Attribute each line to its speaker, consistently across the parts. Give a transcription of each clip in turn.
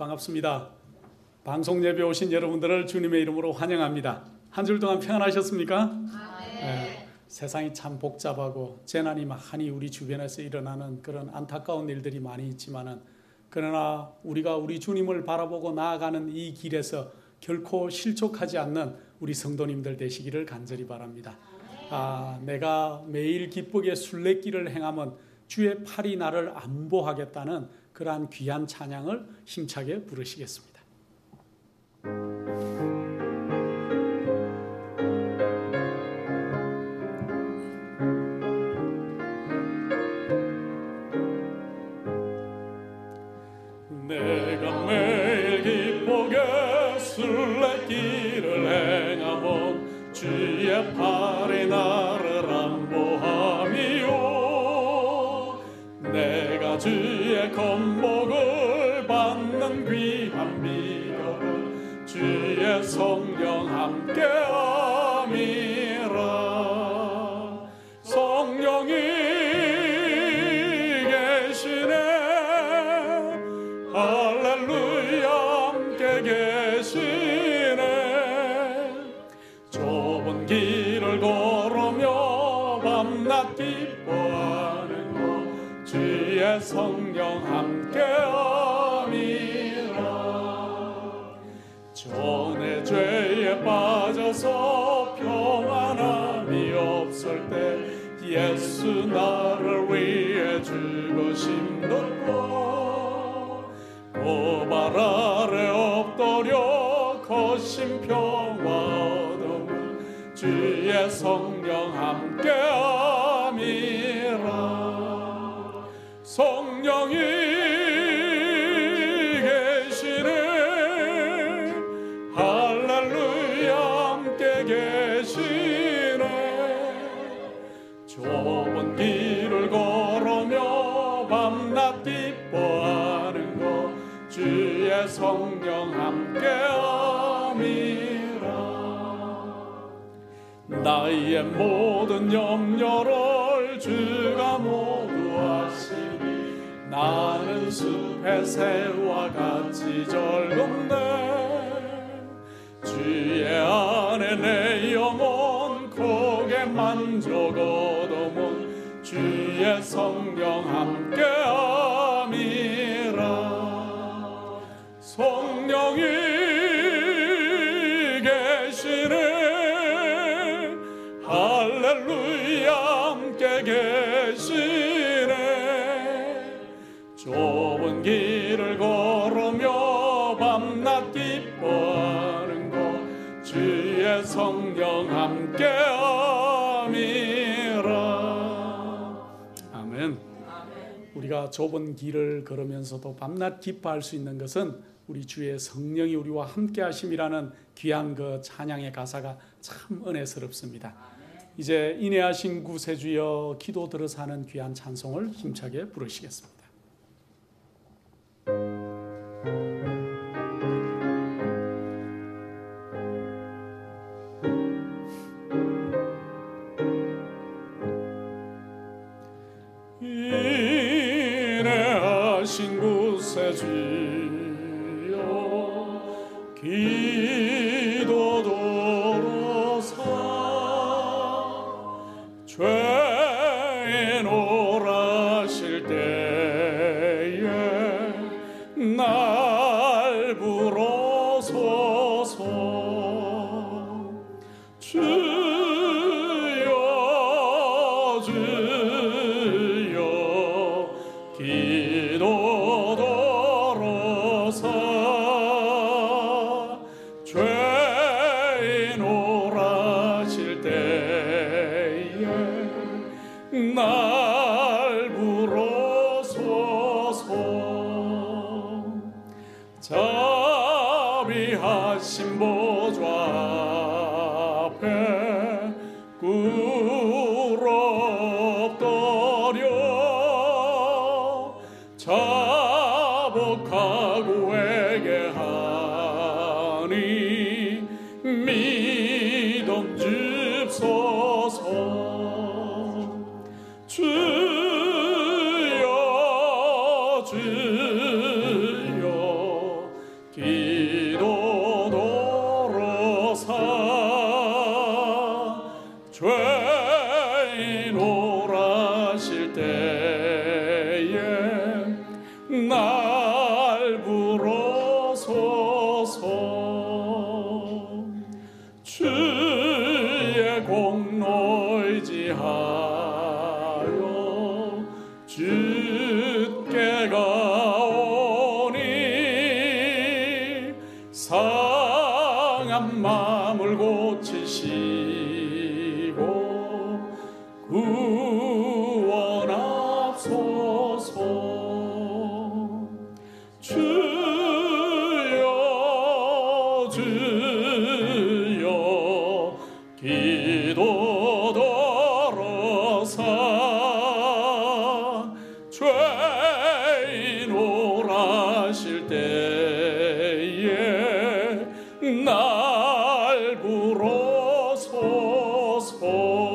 Speaker 1: 반갑습니다. 방송 예배 오신 여러분들을 주님의 이름으로 환영합니다. 한 주 동안 평안하셨습니까? 네. 세상이 참 복잡하고 재난이 많이 우리 주변에서 일어나는 그런 안타까운 일들이 많이 있지만은, 그러나 우리가 우리 주님을 바라보고 나아가는 이 길에서 결코 실족하지 않는 우리 성도님들 되시기를 간절히 바랍니다. 내가 매일 기쁘게 순례길을 행하면 주의 팔이 나를 안보하겠다는 그러한 귀한 찬양을 힘차게 부르시겠습니다. 내가 매일 기쁘게 순례길을 행하면 주의 팔이 나를 안보하미요. 내가 주의 건복을 받는 귀한 비결을 주의 성령 함께함이라. 성령이 계시네, 할렐루야, 함께 계시네. 좁은 길을 걸으며 밤낮 기뻐하는 것 주의 성령 함께함이라. 전에 죄에 빠져서 평안함이 없을 때 예수 나를 위해 죽으심 듣고 고발 아래 엎드려 거신 평화 얻음은 주의 성령 함께함이라. 성령이 계시네, 할렐루야, 함께 계시네. 좁은 길을 걸으며 밤낮 기뻐하는 것 주의 성령 함께함이라. 나의 모든 염려를 주가 모두 아시니 나는 숲의 새와 같이 즐겁네. 주의 안에 내 영혼 고개 만족 얻으면 주의 성령 함께함이라. 성령이 계시네, 할렐루야, 함께 계시네. 좁은 길을 걸으며 밤낮 기뻐하는 것 주의 성령 함께함이라. 아멘. 우리가 좁은 길을 걸으면서도 밤낮 기뻐할 수 있는 것은 우리 주의 성령이 우리와 함께 하심이라는 귀한 그 찬양의 가사가 참 은혜스럽습니다. 이제 인내하신 구세주여 기도 들어서 하는 귀한 찬송을 힘차게 부르시겠습니다. 인내하신 구세주여 기도 들어사 죄인 오라실 때에 날 불어서서 주여 주여 기도 들어사 죄인 오라실 때에 날 불어서서 자비하신 보좌 앞에 꿇어엎드려 자복하고 회개하니 믿음 줍소서. 주여 주여 죄인 오라실 때에 날 부르소서.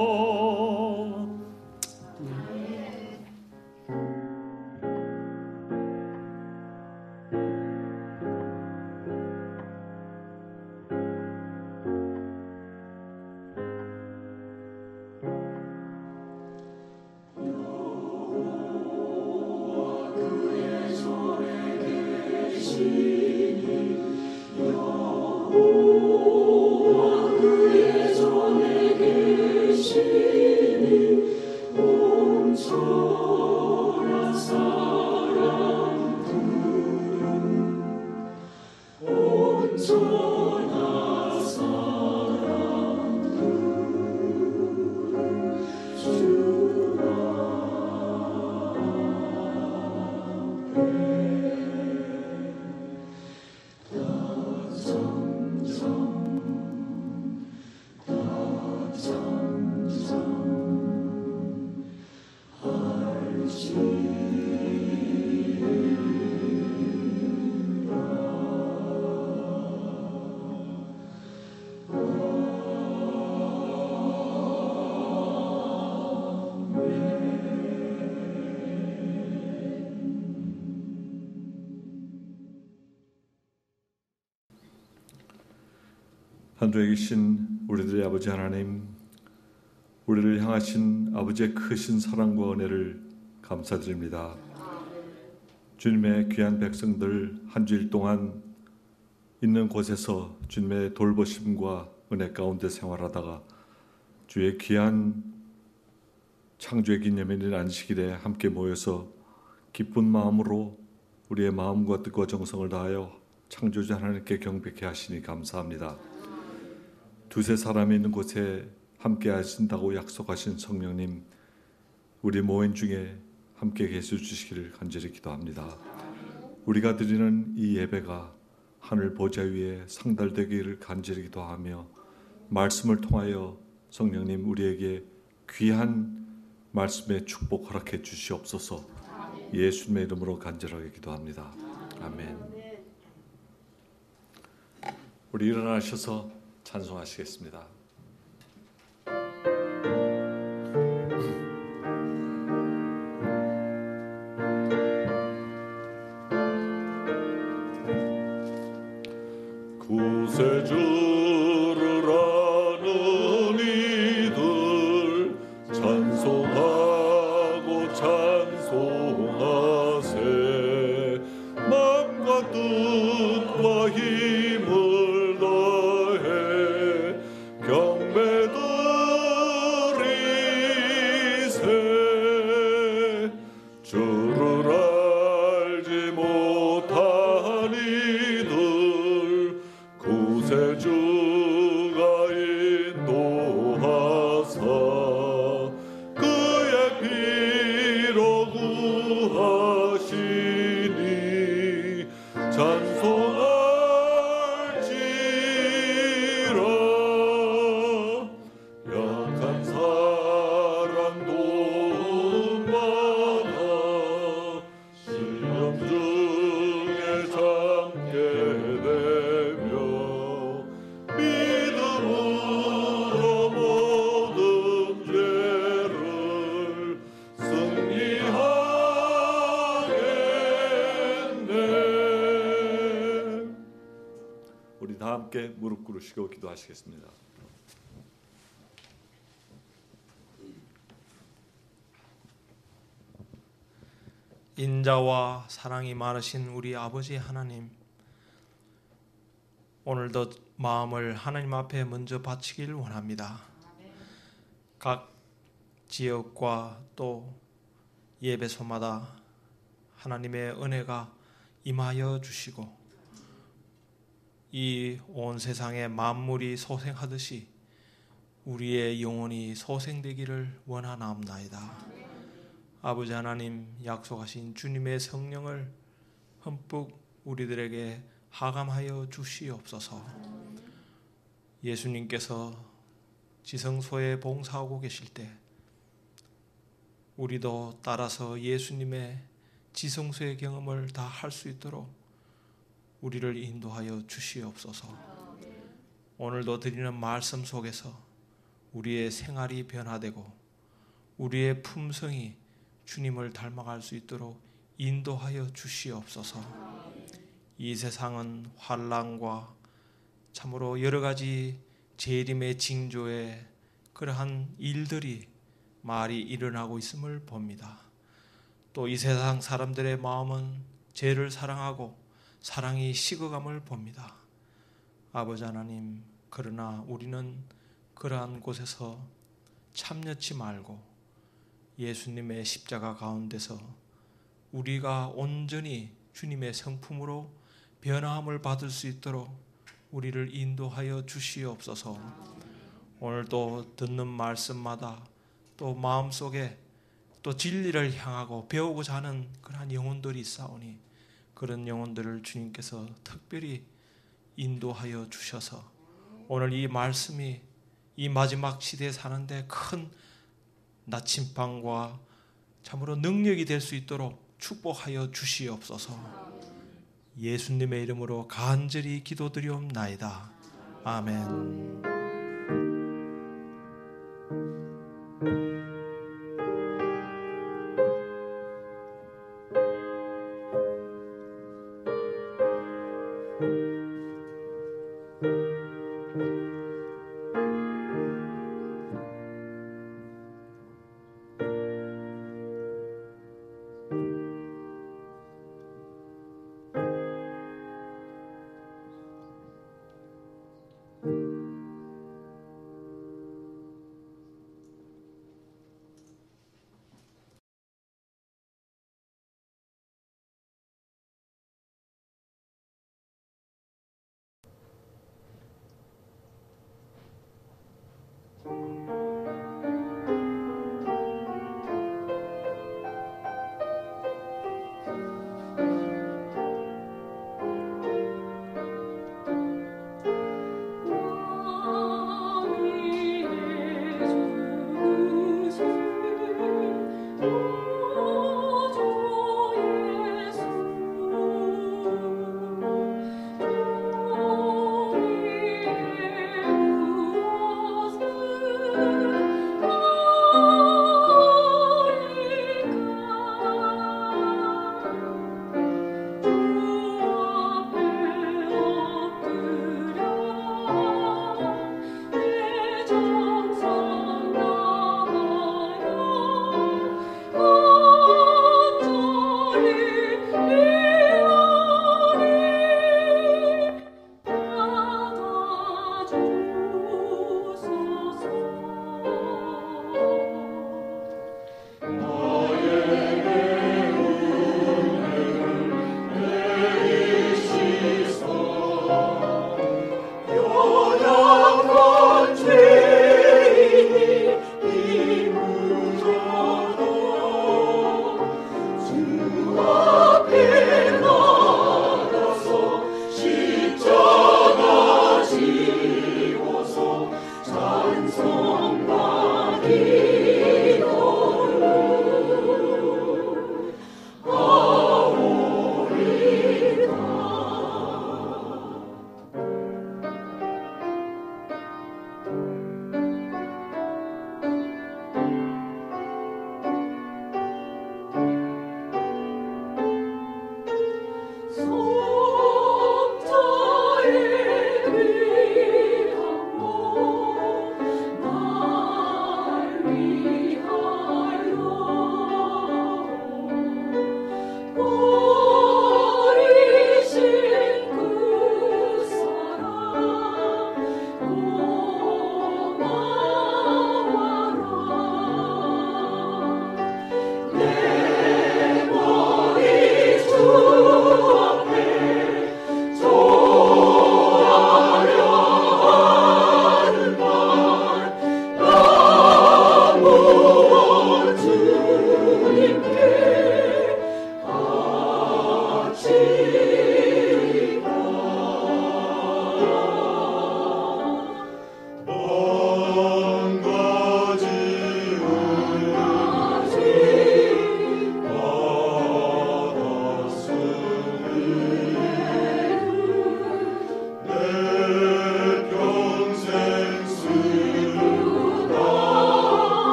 Speaker 2: 한 주에 계신 우리들의 아버지 하나님, 우리를 향하신 아버지의 크신 사랑과 은혜를 감사드립니다. 주님의 귀한 백성들 한 주일 동안 있는 곳에서 주님의 돌보심과 은혜 가운데 생활하다가 주의 귀한 창조의 기념일인 안식일에 함께 모여서 기쁜 마음으로 우리의 마음과 뜻과 정성을 다하여 창조주 하나님께 경배케 하시니 감사합니다. 두세 사람이 있는 곳에 함께 하신다고 약속하신 성령님, 우리 모임 중에 함께 계셔 주시기를 간절히 기도합니다. 우리가 드리는 이 예배가 하늘 보좌 위에 상달되기를 간절히 기도하며 말씀을 통하여 성령님 우리에게 귀한 말씀의 축복 허락해 주시옵소서. 예수님의 이름으로 간절하게 기도합니다. 아멘. 우리 일어나셔서 찬송하시겠습니다.
Speaker 3: 구세주를 아는 이들 찬송하고 찬송하세. 마음과 뜻과 힘을 다해 경배 드리세. 주를 알지 못한 이들 구세주가 인도하사 그의 피로 구하시니 찬송할지라. 약한 사랑 도움받아 시험 중에 참게 되며 믿음으로 모든 죄를 승리하겠네.
Speaker 2: 우리 다 함께 무릎 꿇으시고 기도하시겠습니다.
Speaker 4: 인자와 사랑이 많으신 우리 아버지 하나님, 오늘도 마음을 하나님 앞에 먼저 바치길 원합니다. 각 지역과 또 예배소마다 하나님의 은혜가 임하여 주시고 이 온 세상의 만물이 소생하듯이 우리의 영혼이 소생되기를 원하나옵나이다. 아버지 하나님, 약속하신 주님의 성령을 흠뻑 우리들에게 하감하여 주시옵소서. 예수님께서 지성소에 봉사하고 계실 때 우리도 따라서 예수님의 지성소의 경험을 다 할 수 있도록 우리를 인도하여 주시옵소서. 오늘도 드리는 말씀 속에서 우리의 생활이 변화되고 우리의 품성이 주님을 닮아갈 수 있도록 인도하여 주시옵소서. 이 세상은 환난과 참으로 여러 가지 재림의 징조에 그러한 일들이 말이 일어나고 있음을 봅니다. 또 이 세상 사람들의 마음은 죄를 사랑하고 사랑이 식어감을 봅니다. 아버지 하나님, 그러나 우리는 그러한 곳에서 참여치 말고 예수님의 십자가 가운데서 우리가 온전히 주님의 성품으로 변화함을 받을 수 있도록 우리를 인도하여 주시옵소서. 오늘도 듣는 말씀마다 또 마음속에 또 진리를 향하고 배우고자 하는 그러한 영혼들이 있사오니 그런 영혼들을 주님께서 특별히 인도하여 주셔서 오늘 이 말씀이 이 마지막 시대에 사는데 큰 나침반과 참으로 능력이 될 수 있도록 축복하여 주시옵소서. 예수님의 이름으로 간절히 기도드리옵나이다. 아멘.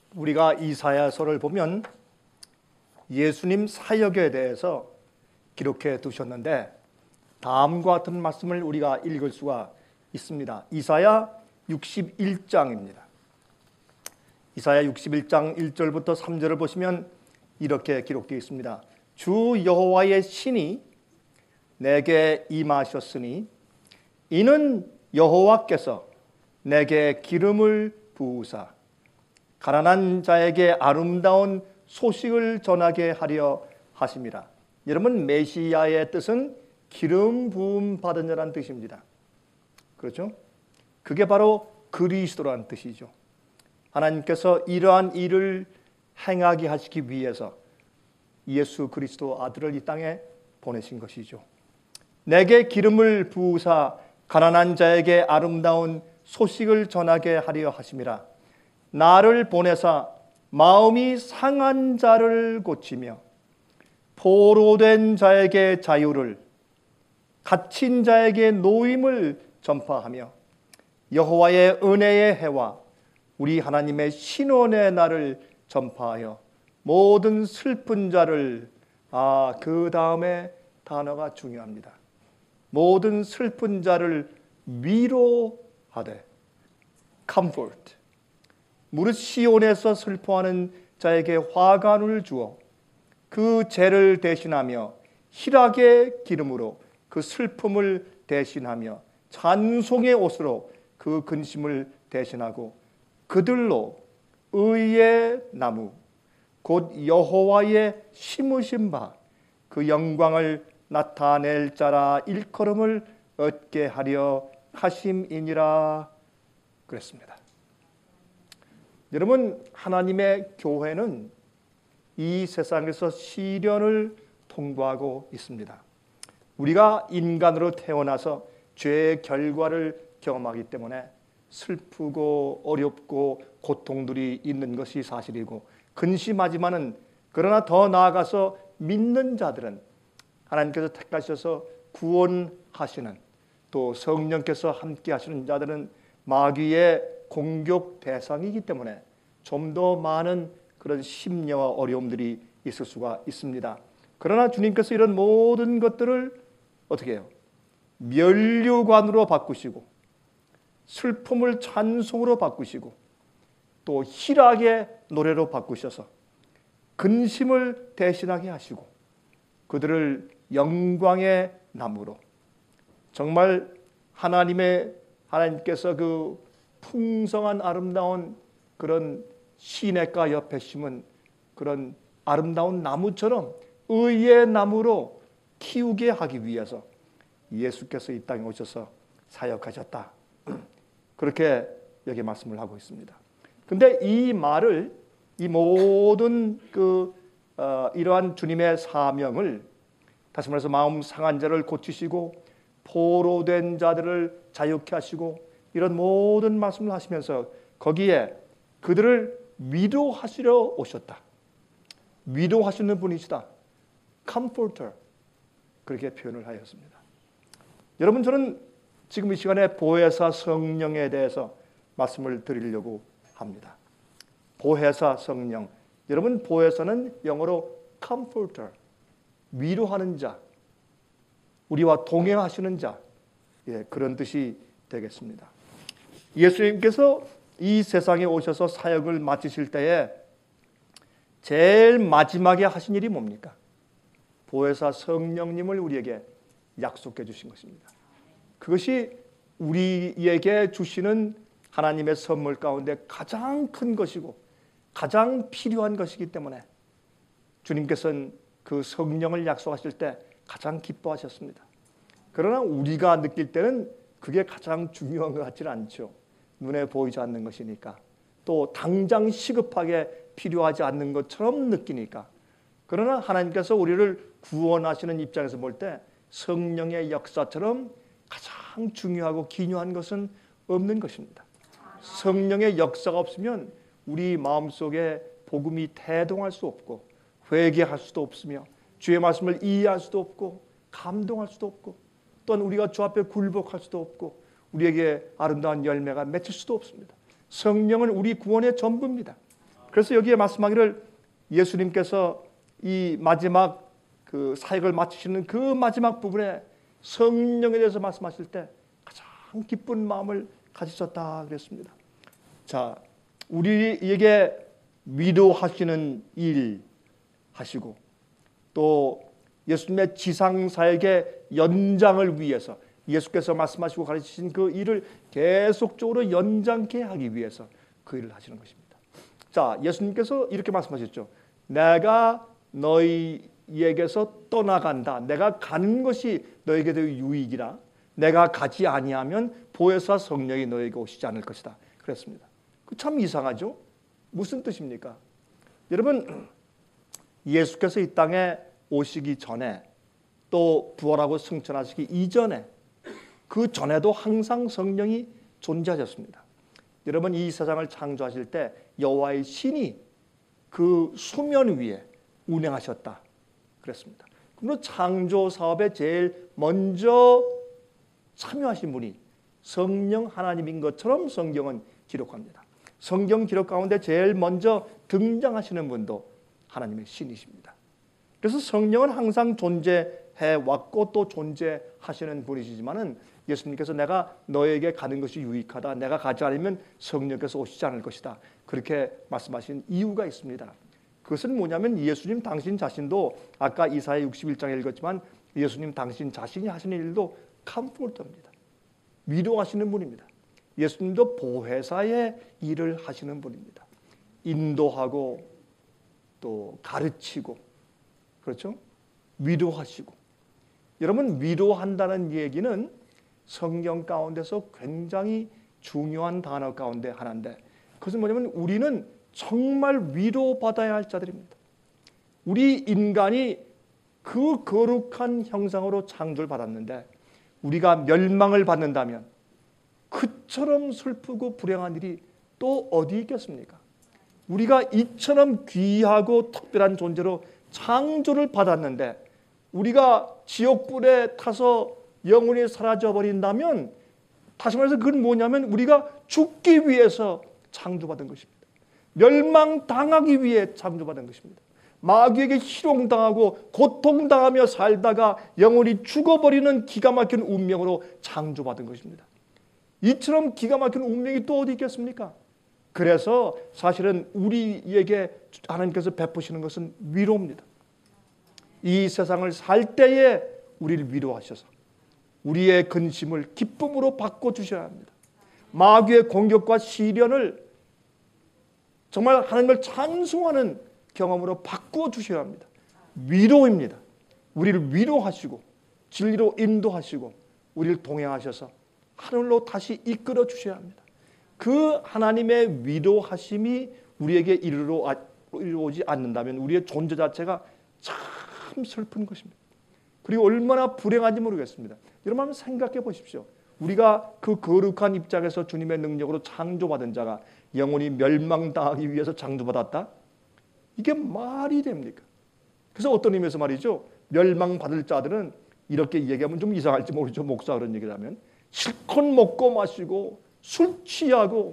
Speaker 5: 우리가 이사야서를 보면 예수님 사역에 대해서 기록해 두셨는데 다음과 같은 말씀을 우리가 읽을 수가 있습니다. 이사야 61장입니다. 이사야 61장 1절부터 3절을 보시면 이렇게 기록되어 있습니다. 주 여호와의 신이 내게 임하셨으니 이는 여호와께서 내게 기름을 부으사 가난한 자에게 아름다운 소식을 전하게 하려 하심이라. 여러분, 메시아의 뜻은 기름 부음 받은 자라는 뜻입니다. 그렇죠? 그게 바로 그리스도라는 뜻이죠. 하나님께서 이러한 일을 행하게 하시기 위해서 예수 그리스도 아들을 이 땅에 보내신 것이죠. 내게 기름을 부으사 가난한 자에게 아름다운 소식을 전하게 하려 하심이라. 나를 보내사 마음이 상한 자를 고치며 포로된 자에게 자유를, 갇힌 자에게 노임을 전파하며 여호와의 은혜의 해와 우리 하나님의 신원의 날을 전파하여 모든 슬픈 자를, 그 다음에 단어가 중요합니다. 모든 슬픈 자를 위로하되, comfort. 무릇 시온에서 슬퍼하는 자에게 화관을 주어 그 죄를 대신하며 희락의 기름으로 그 슬픔을 대신하며 찬송의 옷으로 그 근심을 대신하고 그들로 의의 나무 곧 여호와의 심으신 바 그 영광을 나타낼 자라 일컬음을 얻게 하려 하심이니라 그랬습니다. 여러분, 하나님의 교회는 이 세상에서 시련을 통과하고 있습니다. 우리가 인간으로 태어나서 죄의 결과를 경험하기 때문에 슬프고 어렵고 고통들이 있는 것이 사실이고 근심하지만은, 그러나 더 나아가서 믿는 자들은 하나님께서 택하셔서 구원하시는, 또 성령께서 함께 하시는 자들은 마귀의 공격 대상이기 때문에 좀 더 많은 그런 심려와 어려움들이 있을 수가 있습니다. 그러나 주님께서 이런 모든 것들을 어떻게 해요? 면류관으로 바꾸시고 슬픔을 찬송으로 바꾸시고 또 희락의 노래로 바꾸셔서 근심을 대신하게 하시고 그들을 영광의 나무로, 정말 하나님께서 그 풍성한 아름다운 그런 시냇가 옆에 심은 그런 아름다운 나무처럼 의의 나무로 키우게 하기 위해서 예수께서 이 땅에 오셔서 사역하셨다. 그렇게 여기 말씀을 하고 있습니다. 근데 이 말을, 이 모든 이러한 주님의 사명을, 다시 말해서 마음 상한 자를 고치시고 포로된 자들을 자유케 하시고 이런 모든 말씀을 하시면서 거기에 그들을 위로하시려 오셨다. 위로하시는 분이시다. Comforter. 그렇게 표현을 하였습니다. 여러분, 저는 지금 이 시간에 보혜사 성령에 대해서 말씀을 드리려고 합니다. 보혜사 성령. 여러분, 보혜사는 영어로 Comforter. 위로하는 자, 우리와 동행하시는 자, 그런 뜻이 되겠습니다. 예수님께서 이 세상에 오셔서 사역을 마치실 때에 제일 마지막에 하신 일이 뭡니까? 보혜사 성령님을 우리에게 약속해 주신 것입니다. 그것이 우리에게 주시는 하나님의 선물 가운데 가장 큰 것이고 가장 필요한 것이기 때문에 주님께서는 그 성령을 약속하실 때 가장 기뻐하셨습니다. 그러나 우리가 느낄 때는 그게 가장 중요한 것 같지는 않죠. 눈에 보이지 않는 것이니까, 또 당장 시급하게 필요하지 않는 것처럼 느끼니까. 그러나 하나님께서 우리를 구원하시는 입장에서 볼 때 성령의 역사처럼 가장 중요하고 기묘한 것은 없는 것입니다. 성령의 역사가 없으면 우리 마음속에 복음이 대동할 수 없고 회개할 수도 없으며 주의 말씀을 이해할 수도 없고 감동할 수도 없고 또한 우리가 주 앞에 굴복할 수도 없고 우리에게 아름다운 열매가 맺힐 수도 없습니다. 성령은 우리 구원의 전부입니다. 그래서 여기에 말씀하기를 예수님께서 이 마지막 그 사역을 마치시는 그 마지막 부분에 성령에 대해서 말씀하실 때 가장 기쁜 마음을 가지셨다 그랬습니다. 자, 우리에게 위로하시는 일 하시고 또 예수님의 지상 사역의 연장을 위해서 예수께서 말씀하시고 가르치신 그 일을 계속적으로 연장케 하기 위해서 그 일을 하시는 것입니다. 자, 예수님께서 이렇게 말씀하셨죠. 내가 너희에게서 떠나간다. 내가 가는 것이 너에게도 유익이라. 내가 가지 아니하면 보혜사 성령이 너에게 오시지 않을 것이다. 그랬습니다. 참 이상하죠? 무슨 뜻입니까? 여러분, 예수께서 이 땅에 오시기 전에 또 부활하고 승천하시기 이전에 그 전에도 항상 성령이 존재하셨습니다. 여러분, 이 세상을 창조하실 때 여호와의 신이 그 수면 위에 운행하셨다 그랬습니다. 그러므로 창조 사업에 제일 먼저 참여하신 분이 성령 하나님인 것처럼 성경은 기록합니다. 성경 기록 가운데 제일 먼저 등장하시는 분도 하나님의 신이십니다. 그래서 성령은 항상 존재해 왔고 또 존재하시는 분이시지만은 예수님께서 내가 너에게 가는 것이 유익하다. 내가 가지 않으면 성령께서 오시지 않을 것이다. 그렇게 말씀하신 이유가 있습니다. 그것은 뭐냐면 예수님 당신 자신도 아까 이사야 61장에 읽었지만 예수님 당신 자신이 하시는 일도 컴포트입니다. 위로하시는 분입니다. 예수님도 보혜사의 일을 하시는 분입니다. 인도하고 또 가르치고 그렇죠? 위로하시고. 여러분, 위로한다는 얘기는 성경 가운데서 굉장히 중요한 단어 가운데 하나인데 그것은 뭐냐면 우리는 정말 위로받아야 할 자들입니다. 우리 인간이 그 거룩한 형상으로 창조를 받았는데 우리가 멸망을 받는다면 그처럼 슬프고 불행한 일이 또 어디 있겠습니까? 우리가 이처럼 귀하고 특별한 존재로 창조를 받았는데 우리가 지옥불에 타서 영혼이 사라져 버린다면 다시 말해서 그건 뭐냐면 우리가 죽기 위해서 창조받은 것입니다. 멸망당하기 위해 창조받은 것입니다. 마귀에게 희롱당하고 고통당하며 살다가 영혼이 죽어버리는 기가 막힌 운명으로 창조받은 것입니다. 이처럼 기가 막힌 운명이 또 어디 있겠습니까? 그래서 사실은 우리에게 하나님께서 베푸시는 것은 위로입니다. 이 세상을 살 때에 우리를 위로하셔서 우리의 근심을 기쁨으로 바꿔주셔야 합니다. 마귀의 공격과 시련을 정말 하나님을 찬송하는 경험으로 바꾸어 주셔야 합니다. 위로입니다. 우리를 위로하시고 진리로 인도하시고 우리를 동행하셔서 하늘로 다시 이끌어 주셔야 합니다. 그 하나님의 위로하심이 우리에게 이르러오지 않는다면 우리의 존재 자체가 참 슬픈 것입니다. 그리고 얼마나 불행한지 모르겠습니다. 여러분 한번 생각해 보십시오. 우리가 그 거룩한 입장에서 주님의 능력으로 창조받은 자가 영혼이 멸망당하기 위해서 창조받았다? 이게 말이 됩니까? 그래서 어떤 의미에서 말이죠. 멸망받을 자들은 이렇게 얘기하면 좀 이상할지 모르죠. 목사 그런 얘기를 하면 실컷 먹고 마시고 술 취하고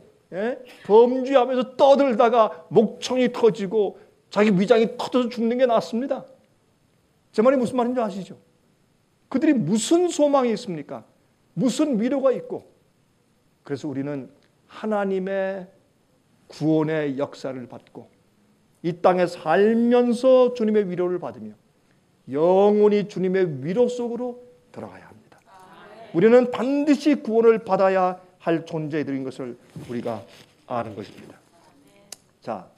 Speaker 5: 범죄하면서 떠들다가 목청이 터지고 자기 위장이 터져서 죽는 게 낫습니다. 제 말이 무슨 말인지 아시죠? 그들이 무슨 소망이 있습니까? 무슨 위로가 있고. 그래서 우리는 하나님의 구원의 역사를 받고 이 땅에 살면서 주님의 위로를 받으며 영원히 주님의 위로 속으로 들어가야 합니다. 우리는 반드시 구원을 받아야 할 존재들인 것을 우리가 아는 것입니다. 자,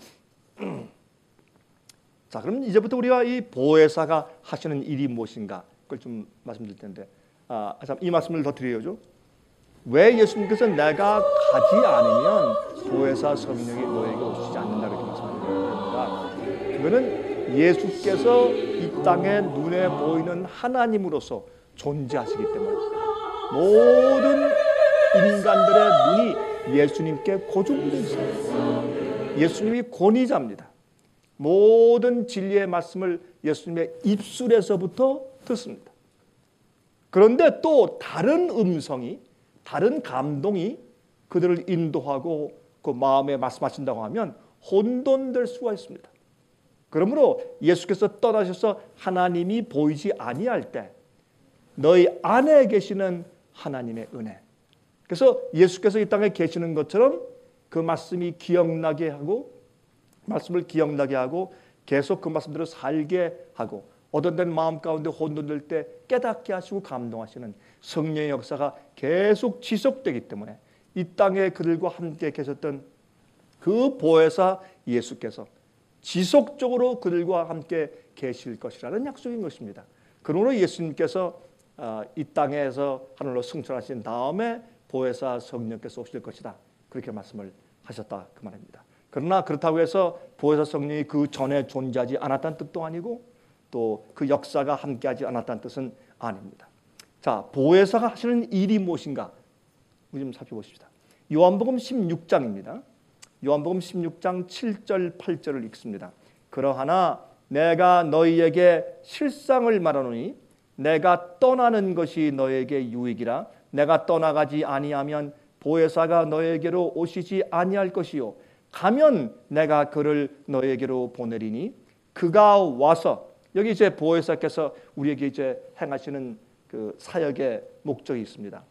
Speaker 5: 그럼 이제부터 우리가 이 보혜사가 하시는 일이 무엇인가 그걸 좀 말씀드릴 텐데 이 말씀을 더 드려야죠. 왜 예수님께서 내가 가지 않으면 보혜사 성령이 너에게 오시지 않는다 이렇게 말씀하십니다. 그거는 예수께서 이 땅에 눈에 보이는 하나님으로서 존재하시기 때문에 모든 인간들의 눈이 예수님께 고정되어 있습니다. 예수님이 권위자입니다. 모든 진리의 말씀을 예수님의 입술에서부터 듣습니다. 그런데 또 다른 음성이 다른 감동이 그들을 인도하고 그 마음에 말씀하신다고 하면 혼돈될 수가 있습니다. 그러므로 예수께서 떠나셔서 하나님이 보이지 아니할 때 너희 안에 계시는 하나님의 은혜, 그래서 예수께서 이 땅에 계시는 것처럼 그 말씀이 기억나게 하고, 말씀을 기억나게 하고 계속 그 말씀대로 살게 하고, 어둠된 마음 가운데 혼돈될 때 깨닫게 하시고 감동하시는 성령의 역사가 계속 지속되기 때문에 이 땅에 그들과 함께 계셨던 그 보혜사 예수께서 지속적으로 그들과 함께 계실 것이라는 약속인 것입니다. 그러므로 예수님께서 이 땅에서 하늘로 승천하신 다음에 보혜사 성령께서 오실 것이다, 그렇게 말씀을 하셨다 그 말입니다. 그러나 그렇다고 해서 보혜사 성령이 그 전에 존재하지 않았다는 뜻도 아니고 또 그 역사가 함께하지 않았다는 뜻은 아닙니다. 자, 보혜사가 하시는 일이 무엇인가 우리 좀 살펴보십시다. 요한복음 16장입니다. 요한복음 16장 7절 8절을 읽습니다. 그러하나 내가 너희에게 실상을 말하노니 내가 떠나는 것이 너에게 유익이라. 내가 떠나가지 아니하면 보혜사가 너에게로 오시지 아니할 것이요 가면 내가 그를 너에게로 보내리니 그가 와서, 여기 이제 보혜사께서 우리에게 이제 행하시는 그 사역의 목적이 있습니다.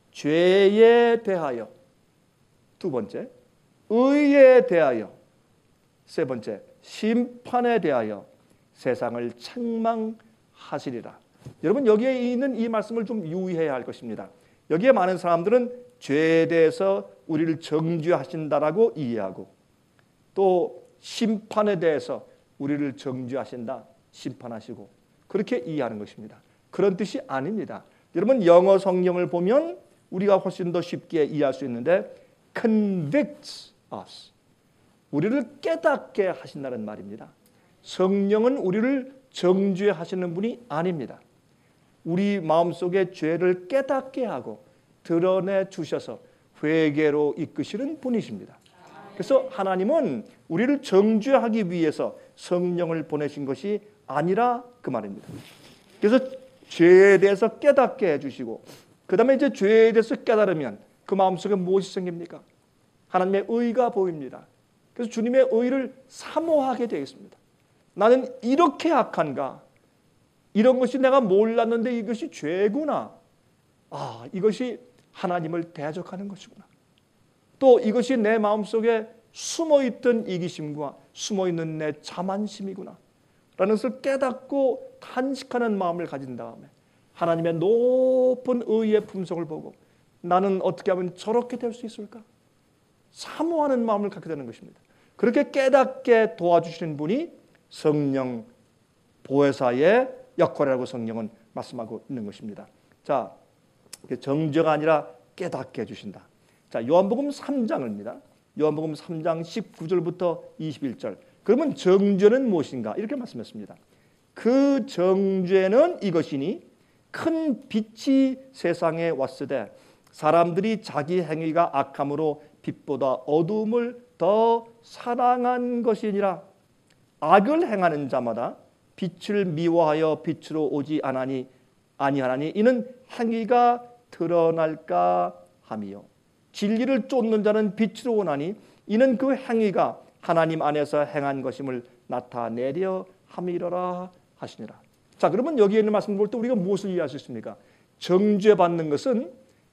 Speaker 5: 죄에 대하여, 두 번째 의에 대하여, 세 번째 심판에 대하여 세상을 책망하시리라. 여러분, 여기에 있는 이 말씀을 좀 유의해야 할 것입니다. 여기에 많은 사람들은 죄에 대해서 우리를 정죄하신다라고 이해하고, 또 심판에 대해서 우리를 정죄하신다, 심판하시고, 그렇게 이해하는 것입니다. 그런 뜻이 아닙니다. 여러분, 영어 성경을 보면 우리가 훨씬 더 쉽게 이해할 수 있는데 convicts us, 우리를 깨닫게 하신다는 말입니다. 성령은 우리를 정죄하시는 분이 아닙니다. 우리 마음속에 죄를 깨닫게 하고 드러내 주셔서 회개로 이끄시는 분이십니다. 그래서 하나님은 우리를 정죄하기 위해서 성령을 보내신 것이 아니라 그 말입니다. 그래서 죄에 대해서 깨닫게 해주시고, 그 다음에 이제 죄에 대해서 깨달으면 그 마음속에 무엇이 생깁니까? 하나님의 의가 보입니다. 그래서 주님의 의를 사모하게 되어 있습니다. 나는 이렇게 악한가? 이런 것이 내가 몰랐는데 이것이 죄구나. 아, 이것이 하나님을 대적하는 것이구나. 또 이것이 내 마음속에 숨어있던 이기심과 숨어있는 내 자만심이구나 라는 것을 깨닫고 탄식하는 마음을 가진 다음에 하나님의 높은 의의 품성을 보고 나는 어떻게 하면 저렇게 될 수 있을까? 사모하는 마음을 갖게 되는 것입니다. 그렇게 깨닫게 도와주시는 분이 성령 보혜사의 역할이라고 성경은 말씀하고 있는 것입니다. 자, 정죄가 아니라 깨닫게 해주신다. 자, 요한복음 3장입니다. 요한복음 3장 19절부터 21절. 그러면 정죄는 무엇인가? 이렇게 말씀했습니다. 그 정죄는 이것이니 큰 빛이 세상에 왔으되 사람들이 자기 행위가 악함으로 빛보다 어두움을 더 사랑한 것이니라. 악을 행하는 자마다 빛을 미워하여 빛으로 오지 아니하나니 이는 행위가 드러날까 함이요. 진리를 쫓는 자는 빛으로 오나니 이는 그 행위가 하나님 안에서 행한 것임을 나타내려 함이로라 하시니라. 자, 그러면 여기에 있는 말씀을 볼 때 우리가 무엇을 이해할 수 있습니까? 정죄받는 것은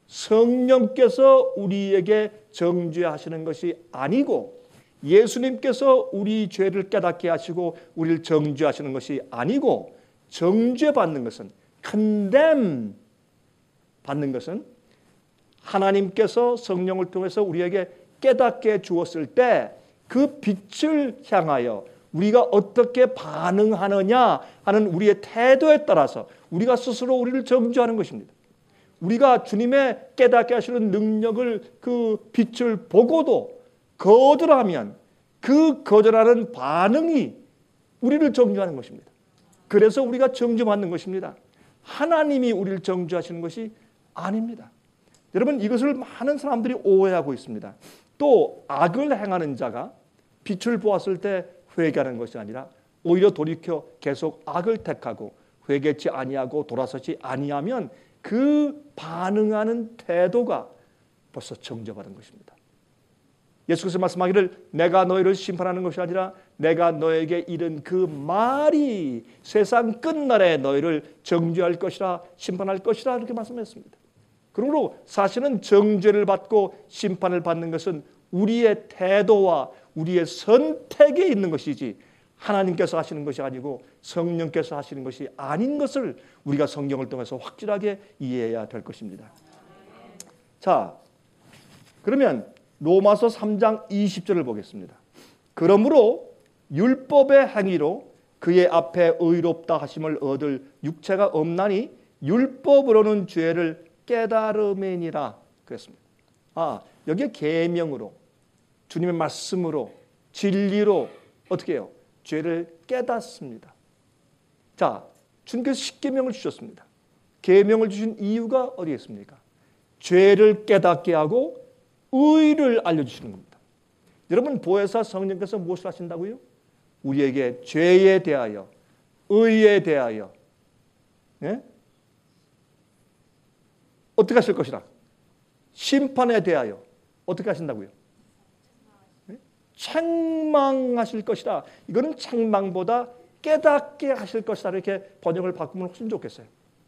Speaker 5: 성령께서 우리에게 정죄하시는 것이 아니고, 예수님께서 우리 죄를 깨닫게 하시고 우리를 정죄하시는 것이 아니고, 정죄받는 것은, condemn 받는 것은 하나님께서 성령을 통해서 우리에게 깨닫게 주었을 때 그 빛을 향하여 우리가 어떻게 반응하느냐 하는 우리의 태도에 따라서 우리가 스스로 우리를 정죄하는 것입니다. 우리가 주님의 깨닫게 하시는 능력을, 그 빛을 보고도 거절하면 그 거절하는 반응이 우리를 정죄하는 것입니다. 그래서 우리가 정죄받는 것입니다. 하나님이 우리를 정죄하시는 것이 아닙니다. 여러분, 이것을 많은 사람들이 오해하고 있습니다. 또 악을 행하는 자가 빛을 보았을 때 회개하는 것이 아니라 오히려 돌이켜 계속 악을 택하고 회개치 아니하고 돌아서지 아니하면 그 반응하는 태도가 벌써 정죄받은 것입니다. 예수께서 말씀하기를 내가 너희를 심판하는 것이 아니라 내가 너에게 이른 그 말이 세상 끝날에 너희를 정죄할 것이라 심판할 것이라 이렇게 말씀했습니다. 그러므로 사실은 정죄를 받고 심판을 받는 것은 우리의 태도와 우리의 선택에 있는 것이지 하나님께서 하시는 것이 아니고 성령께서 하시는 것이 아닌 것을 우리가 성경을 통해서 확실하게 이해해야 될 것입니다. 자, 그러면 로마서 3장 20절을 보겠습니다. 그러므로 율법의 행위로 그의 앞에 의롭다 하심을 얻을 육체가 없나니 율법으로는 죄를 깨달음이니라 그랬습니다. 여기에 계명으로 주님의 말씀으로 진리로 어떻게 해요? 죄를 깨닫습니다. 자, 주님께서 십계명을 주셨습니다. 계명을 주신 이유가 어디에 있습니까? 죄를 깨닫게 하고 의를 알려주시는 겁니다. 여러분, 보혜사 성령께서 무엇을 하신다고요? 우리에게 죄에 대하여, 의에 대하여, 네? 어떻게 하실 것이라? 심판에 대하여 어떻게 하신다고요? 네? 책망하실 것이라. 이거는 책망보다 깨닫게 하실 것이다. 이렇게 번역을 바꾸면 훨씬 좋겠어요.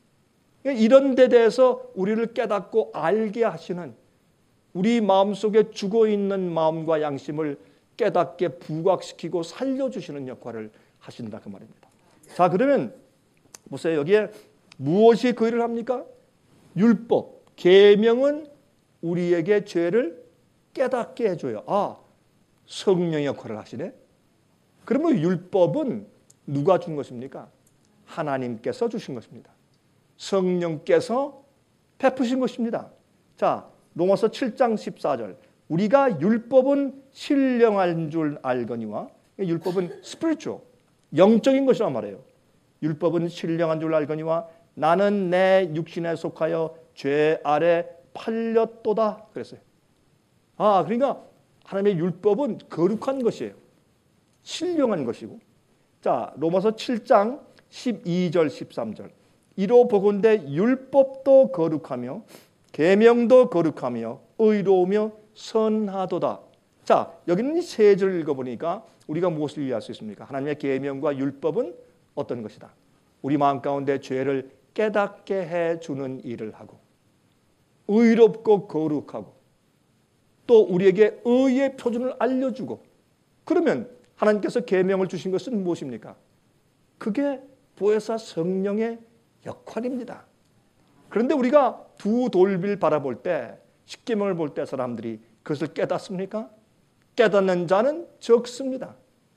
Speaker 5: 이런 데 대해서 우리를 깨닫고 알게 하시는, 우리 마음속에 죽어있는 마음과 양심을 깨닫게 부각시키고 살려주시는 역할을 하신다 그 말입니다. 자, 그러면 보세요. 여기에 무엇이 그 일을 합니까? 율법, 계명은 우리에게 죄를 깨닫게 해줘요. 성령의 역할을 하시네. 그러면 율법은 누가 준 것입니까? 하나님께서 주신 것입니다. 성령께서 베푸신 것입니다. 자, 로마서 7장 14절. 우리가 율법은 신령한 줄 알거니와, 율법은 spiritual, 영적인 것이란 말이에요. 율법은 신령한 줄 알거니와 나는 내 육신에 속하여 죄 아래 팔렸도다 그랬어요. 그러니까 하나님의 율법은 거룩한 것이에요. 신령한 것이고. 자, 로마서 7장 12절 13절. 이로 보건대 율법도 거룩하며 계명도 거룩하며 의로우며 선하도다. 자, 여기는 이 세 절을 읽어보니까 우리가 무엇을 이해할 수 있습니까? 하나님의 계명과 율법은 어떤 것이다? 우리 마음 가운데 죄를 깨닫게 해주는 일을 하고, 의롭고 거룩하고, 또 우리에게 의의 표준을 알려주고. 그러면 하나님께서 계명을 주신 것은 무엇입니까? 그게 보혜사 성령의 역할입니다. 그런데 우리가 두 돌비를 바라볼 때, 십계명을 볼 때 사람들이 그것을 깨닫습니까? 깨닫는 자는 적습니다.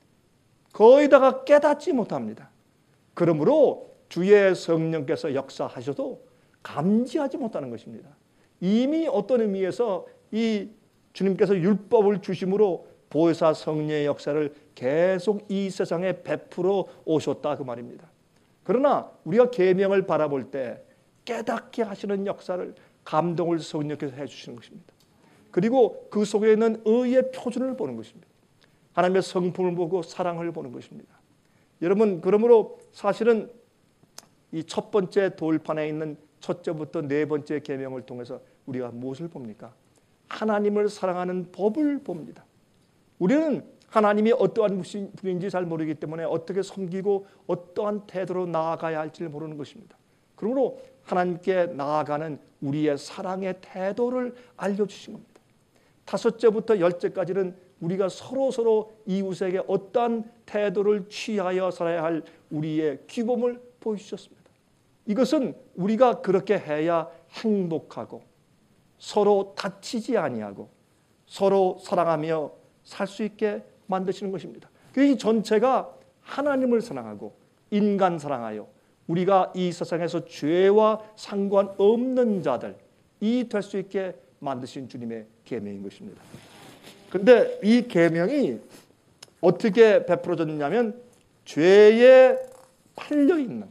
Speaker 5: 거의 다가 깨닫지 못합니다. 그러므로 주의 성령께서 역사하셔도 감지하지 못하는 것입니다. 이미 어떤 의미에서 이 주님께서 율법을 주심으로 보혜사 성령의 역사를 계속 이 세상에 베풀어 오셨다 그 말입니다. 그러나 우리가 계명을 바라볼 때 깨닫게 하시는 역사를, 감동을 성령께서 해주시는 것입니다. 그리고 그 속에 있는 의의 표준을 보는 것입니다. 하나님의 성품을 보고 사랑을 보는 것입니다. 여러분, 그러므로 사실은 이 첫 번째 돌판에 있는 첫째부터 네 번째 계명을 통해서 우리가 무엇을 봅니까? 하나님을 사랑하는 법을 봅니다. 우리는 하나님이 어떠한 분인지 잘 모르기 때문에 어떻게 섬기고 어떠한 태도로 나아가야 할지를 모르는 것입니다. 그러므로 하나님께 나아가는 우리의 사랑의 태도를 알려주신 겁니다. 다섯째부터 열째까지는 우리가 서로 이웃에게 어떠한 태도를 취하여 살아야 할 우리의 규범을 보여주셨습니다. 이것은 우리가 그렇게 해야 행복하고 서로 다치지 아니하고 서로 사랑하며 살 수 있게 만드시는 것입니다. 이 전체가 하나님을 사랑하고 인간 사랑하여 우리가 이 세상에서 죄와 상관없는 자들이 될 수 있게 만드신 주님의 계명인 것입니다. 그런데 이 계명이 어떻게 베풀어졌냐면 죄에 팔려 있는,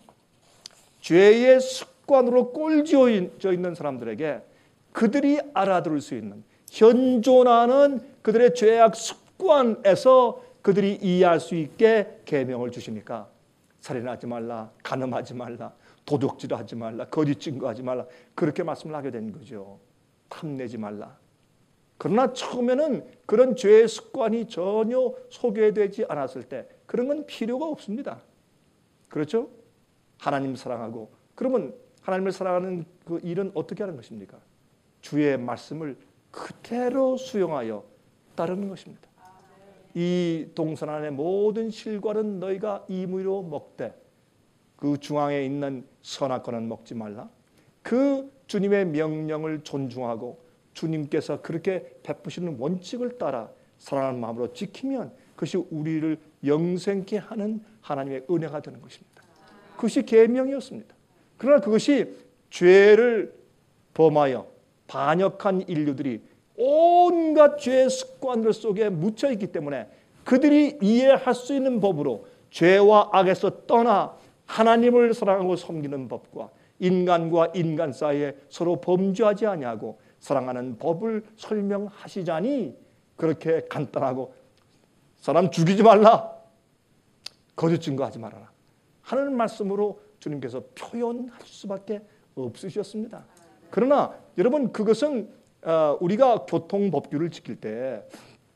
Speaker 5: 죄의 습관으로 꼴지어 있는 사람들에게 그들이 알아들을 수 있는, 현존하는 그들의 죄악 습관에서 그들이 이해할 수 있게 계명을 주시니까 살인하지 말라, 간음하지 말라, 도둑질하지 말라, 거짓 증거하지 말라, 그렇게 말씀을 하게 된 거죠. 탐내지 말라. 그러나 처음에는 그런 죄의 습관이 전혀 소개되지 않았을 때 그런 건 필요가 없습니다. 그렇죠? 하나님 사랑하고, 그러면 하나님을 사랑하는 그 일은 어떻게 하는 것입니까? 주의 말씀을 그대로 수용하여 따르는 것입니다. 이 동산 안의 모든 실과는 너희가 임의로 먹되 그 중앙에 있는 선악과는 먹지 말라. 그 주님의 명령을 존중하고 주님께서 그렇게 베푸시는 원칙을 따라 사랑하는 마음으로 지키면 그것이 우리를 영생케 하는 하나님의 은혜가 되는 것입니다. 그것이 계명이었습니다. 그러나 그것이 죄를 범하여 반역한 인류들이 온갖 죄의 습관들 속에 묻혀 있기 때문에 그들이 이해할 수 있는 법으로 죄와 악에서 떠나 하나님을 사랑하고 섬기는 법과 인간과 인간 사이에 서로 범죄하지 아니하고 사랑하는 법을 설명하시자니 그렇게 간단하고 사람 죽이지 말라, 거짓 증거하지 말아라 하는 말씀으로 주님께서 표현할 수밖에 없으셨습니다. 그러나 여러분, 그것은 우리가 교통법규를 지킬 때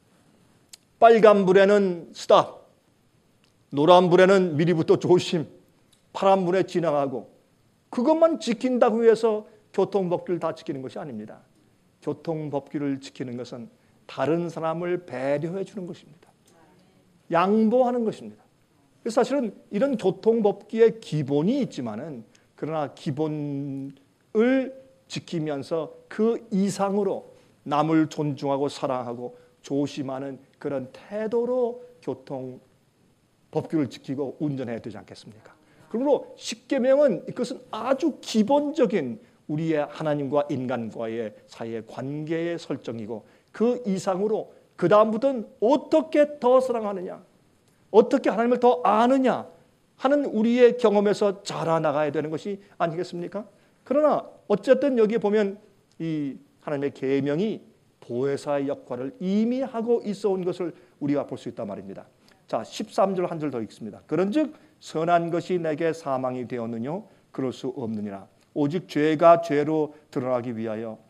Speaker 5: 빨간불에는 스탑, 노란불에는 미리부터 조심, 파란불에 지나가고 그것만 지킨다고 해서 교통법규를 다 지키는 것이 아닙니다. 교통법규를 지키는 것은 다른 사람을 배려해 주는 것입니다. 양보하는 것입니다. 그래서 사실은 이런 교통법규의 기본이 있지만은 그러나 기본을 지키면서 그 이상으로 남을 존중하고 사랑하고 조심하는 그런 태도로 교통법규를 지키고 운전해야 되지 않겠습니까? 그러므로 십계명은 이것은 아주 기본적인 우리의 하나님과 인간과의 사이의 관계의 설정이고 그 이상으로 그 다음부터는 어떻게 더 사랑하느냐, 어떻게 하나님을 더 아느냐 하는 우리의 경험에서 자라나가야 되는 것이 아니겠습니까? 그러나 어쨌든 여기에 보면 이 하나님의 계명이 보혜사의 역할을 이미 하고 있어 온 것을 우리가 볼 수 있단 말입니다. 자, 13절 한 절 더 읽습니다. 그런즉 선한 것이 내게 사망이 되었느뇨? 그럴 수 없느니라. 오직 죄가 죄로 드러나기 위하여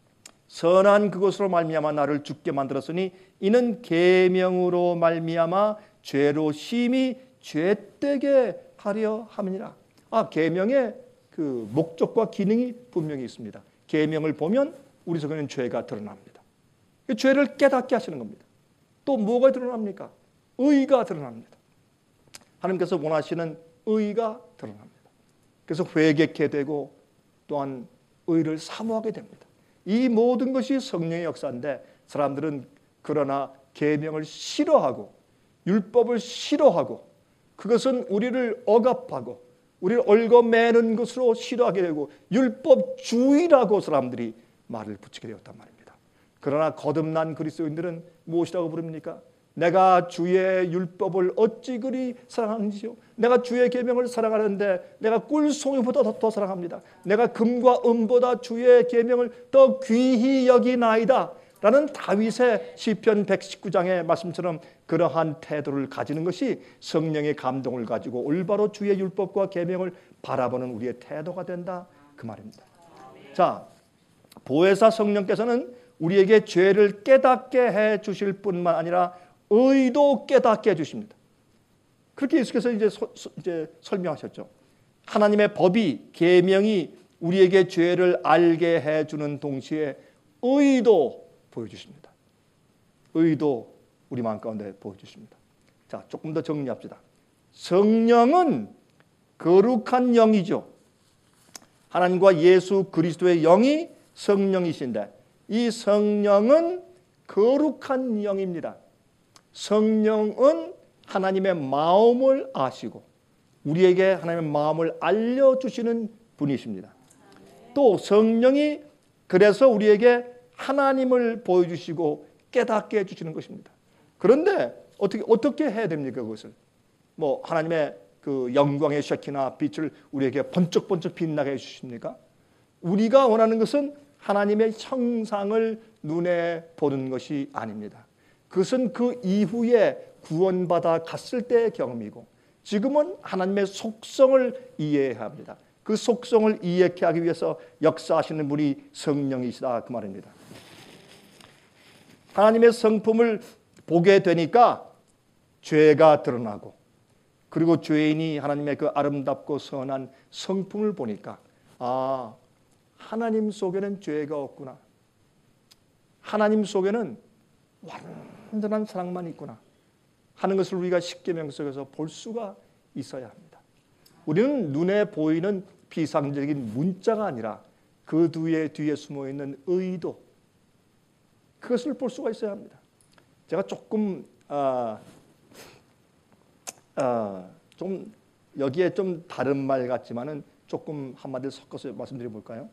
Speaker 5: 선한 그것으로 말미암아 나를 죽게 만들었으니 이는 계명으로 말미암아 죄로 심히 죄되게 하려 함이니라. 계명의 그 목적과 기능이 분명히 있습니다. 계명을 보면 우리 속에는 죄가 드러납니다. 그 죄를 깨닫게 하시는 겁니다. 또 뭐가 드러납니까? 의가 드러납니다. 하나님께서 원하시는 의가 드러납니다. 그래서 회개케 되고 또한 의를 사모하게 됩니다. 이 모든 것이 성령의 역사인데 사람들은 그러나 계명을 싫어하고 율법을 싫어하고 그것은 우리를 억압하고 우리를 얽어매는 것으로 싫어하게 되고 율법주의라고 사람들이 말을 붙이게 되었단 말입니다. 그러나 거듭난 그리스도인들은 무엇이라고 부릅니까? 내가 주의 율법을 어찌 그리 사랑하는지요? 내가 주의 계명을 사랑하는데 내가 꿀송이보다 더 사랑합니다. 내가 금과 은보다 주의 계명을 더 귀히 여기나이다 라는 다윗의 시편 119장의 말씀처럼 그러한 태도를 가지는 것이 성령의 감동을 가지고 올바로 주의 율법과 계명을 바라보는 우리의 태도가 된다 그 말입니다. 자, 보혜사 성령께서는 우리에게 죄를 깨닫게 해 주실 뿐만 아니라 의도 깨닫게 해 주십니다. 그렇게 예수께서 이제 설명하셨죠. 하나님의 법이 계명이 우리에게 죄를 알게 해 주는 동시에 의도 보여주십니다. 의도 우리 마음 가운데 보여주십니다. 자, 조금 더 정리합시다. 성령은 거룩한 영이죠. 하나님과 예수 그리스도의 영이 성령이신데 이 성령은 거룩한 영입니다. 성령은 하나님의 마음을 아시고 우리에게 하나님의 마음을 알려주시는 분이십니다. 또 성령이 그래서 우리에게 하나님을 보여주시고 깨닫게 해주시는 것입니다. 그런데 어떻게 해야 됩니까? 그것을 하나님의 그 영광의 쉐키나 빛을 우리에게 번쩍번쩍 빛나게 해주십니까? 우리가 원하는 것은 하나님의 형상을 눈에 보는 것이 아닙니다. 그것은 그 이후에 구원받아 갔을 때의 경험이고 지금은 하나님의 속성을 이해해야 합니다. 그 속성을 이해하기 위해서 역사하시는 분이 성령이시다 그 말입니다. 하나님의 성품을 보게 되니까 죄가 드러나고, 그리고 죄인이 하나님의 그 아름답고 선한 성품을 보니까 아, 하나님 속에는 죄가 없구나. 하나님 속에는 완전한 사랑만 있구나 하는 것을 우리가 십계명 속에서 볼 수가 있어야 합니다. 우리는 눈에 보이는 피상적인 문자가 아니라 그 뒤에 숨어 있는 의도, 그것을 볼 수가 있어야 합니다. 제가 조금 좀 여기에 좀 다른 말 같지만은 조금 한마디 섞어서 말씀드려 볼까요?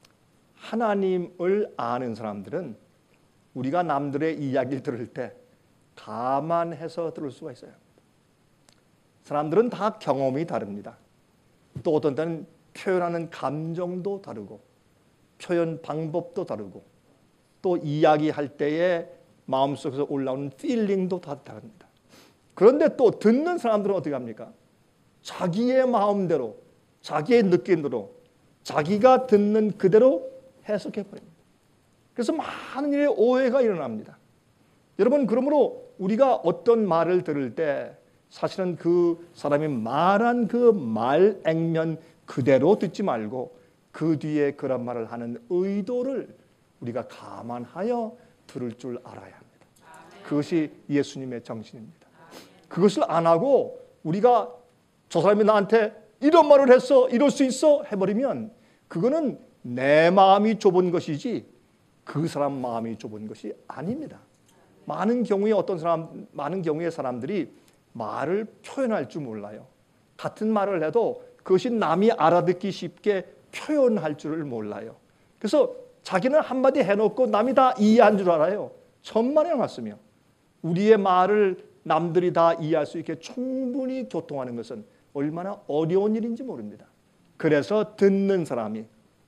Speaker 5: 하나님을 아는 사람들은 우리가 남들의 이야기를 들을 때 감안해서 들을 수가 있어요. 사람들은 다 경험이 다릅니다. 또 어떤 때는 표현하는 감정도 다르고, 표현 방법도 다르고, 또 이야기할 때의 마음속에서 올라오는 필링도 다 다릅니다. 그런데 또 듣는 사람들은 어떻게 합니까? 자기의 마음대로, 자기의 느낌대로, 자기가 듣는 그대로 해석해 버립니다. 그래서 많은 일의 오해가 일어납니다. 여러분, 그러므로 우리가 어떤 말을 들을 때 사실은 그 사람이 말한 그 말액면 그대로 듣지 말고 그 뒤에 그런 말을 하는 의도를 우리가 감안하여 들을 줄 알아야 합니다. 그것이 예수님의 정신입니다. 그것을 안 하고 우리가 저 사람이 나한테 이런 말을 했어, 이럴 수 있어 해버리면 그거는 내 마음이 좁은 것이지 그 사람 마음이 좁은 것이 아닙니다. 많은 경우에 사람들이 말을 표현할 줄 몰라요. 같은 말을 해도 그것이 남이 알아듣기 쉽게 표현할 줄을 몰라요. 그래서 자기는 한마디 해놓고 남이 다 이해한 줄 알아요. 천만에 말씀이요. 우리의 말을 남들이 다 이해할 수 있게 충분히 교통하는 것은 얼마나 어려운 일인지 모릅니다. 그래서 듣는 사람이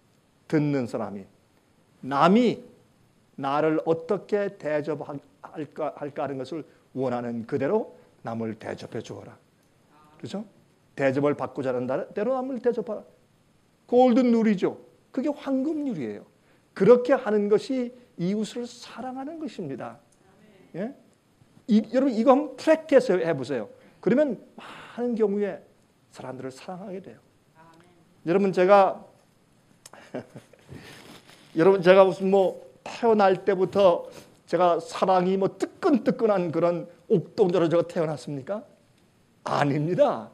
Speaker 5: 남이 나를 어떻게 대접할까 하는 것을 원하는 그대로 남을 대접해 주어라. 그렇죠? 대접을 받고자 하는 대로 남을 대접하라. 골든 룰이죠. 그게 황금 룰이에요. 그렇게 하는 것이 이웃을 사랑하는 것입니다. 예? 여러분 이거 한번 프랙티스 해보세요. 그러면 많은 경우에 사람들을 사랑하게 돼요. 여러분 제가 무슨 태어날 때부터 제가 사랑이 뜨끈뜨끈한 그런 옥동자로 제가 태어났습니까? 아닙니다.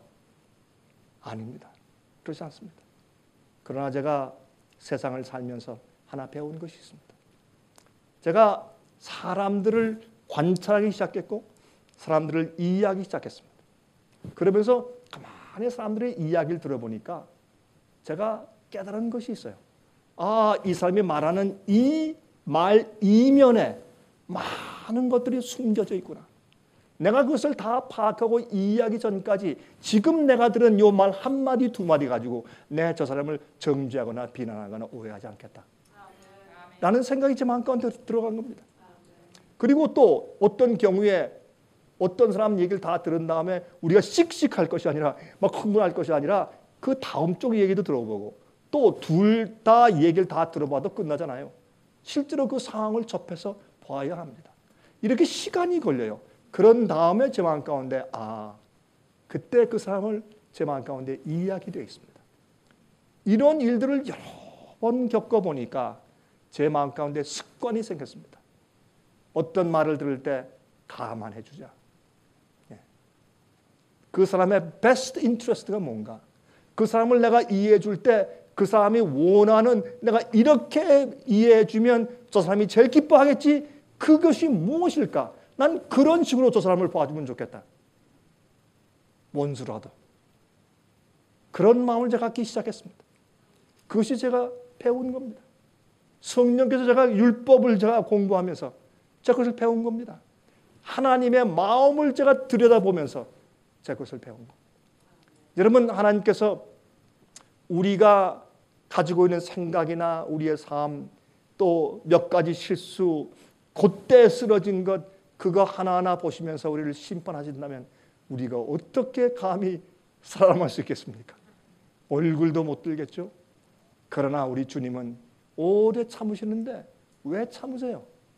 Speaker 5: 그렇지 않습니다. 그러나 제가 세상을 살면서 하나 배운 것이 있습니다. 제가 사람들을 관찰하기 시작했고 사람들을 이해하기 시작했습니다. 그러면서 가만히 사람들의 이야기를 들어보니까 제가 깨달은 것이 있어요. 아, 이 사람이 말하는 이 말 이면에 많은 것들이 숨겨져 있구나. 내가 그것을 다 파악하고 이해하기 전까지 지금 내가 들은 이 말 한마디 두마디 가지고 내 저 사람을 정죄하거나 비난하거나 오해하지 않겠다 라는 생각이 제 마음 가운데 들어간 겁니다. 그리고 또 어떤 경우에 어떤 사람 얘기를 다 들은 다음에 우리가 씩씩할 것이 아니라 막 흥분할 것이 아니라 그 다음 쪽 얘기도 들어보고 또 둘 다 얘기를 다 들어봐도 끝나잖아요. 실제로 그 상황을 접해서 봐야 합니다. 이렇게 시간이 걸려요. 그런 다음에 제 마음 가운데 그때 그 사람을 제 마음 가운데 이해하게 되어 있습니다. 이런 일들을 여러 번 겪어보니까 제 마음 가운데 습관이 생겼습니다. 어떤 말을 들을 때 감안해 주자. 그 사람의 베스트 인트레스트가 뭔가, 그 사람을 내가 이해해 줄 때 그 사람이 원하는, 내가 이렇게 이해해 주면 저 사람이 제일 기뻐하겠지, 그것이 무엇일까? 난 그런 식으로 저 사람을 봐주면 좋겠다. 원수라도. 그런 마음을 제가 갖기 시작했습니다. 그것이 제가 배운 겁니다. 성령께서 제가 율법을 제가 공부하면서 제가 그것을 배운 겁니다. 하나님의 마음을 제가 들여다보면서 제가 그것을 배운 겁니다. 여러분, 하나님께서 우리가 가지고 있는 생각이나 우리의 삶, 또 몇 가지 실수, 그때 쓰러진 것, 그거 하나하나 보시면서 우리를 심판하신다면 우리가 어떻게 감히 살아남을 수 있겠습니까? 얼굴도 못 들겠죠? 그러나 우리 주님은 오래 참으시는데 왜 참으세요?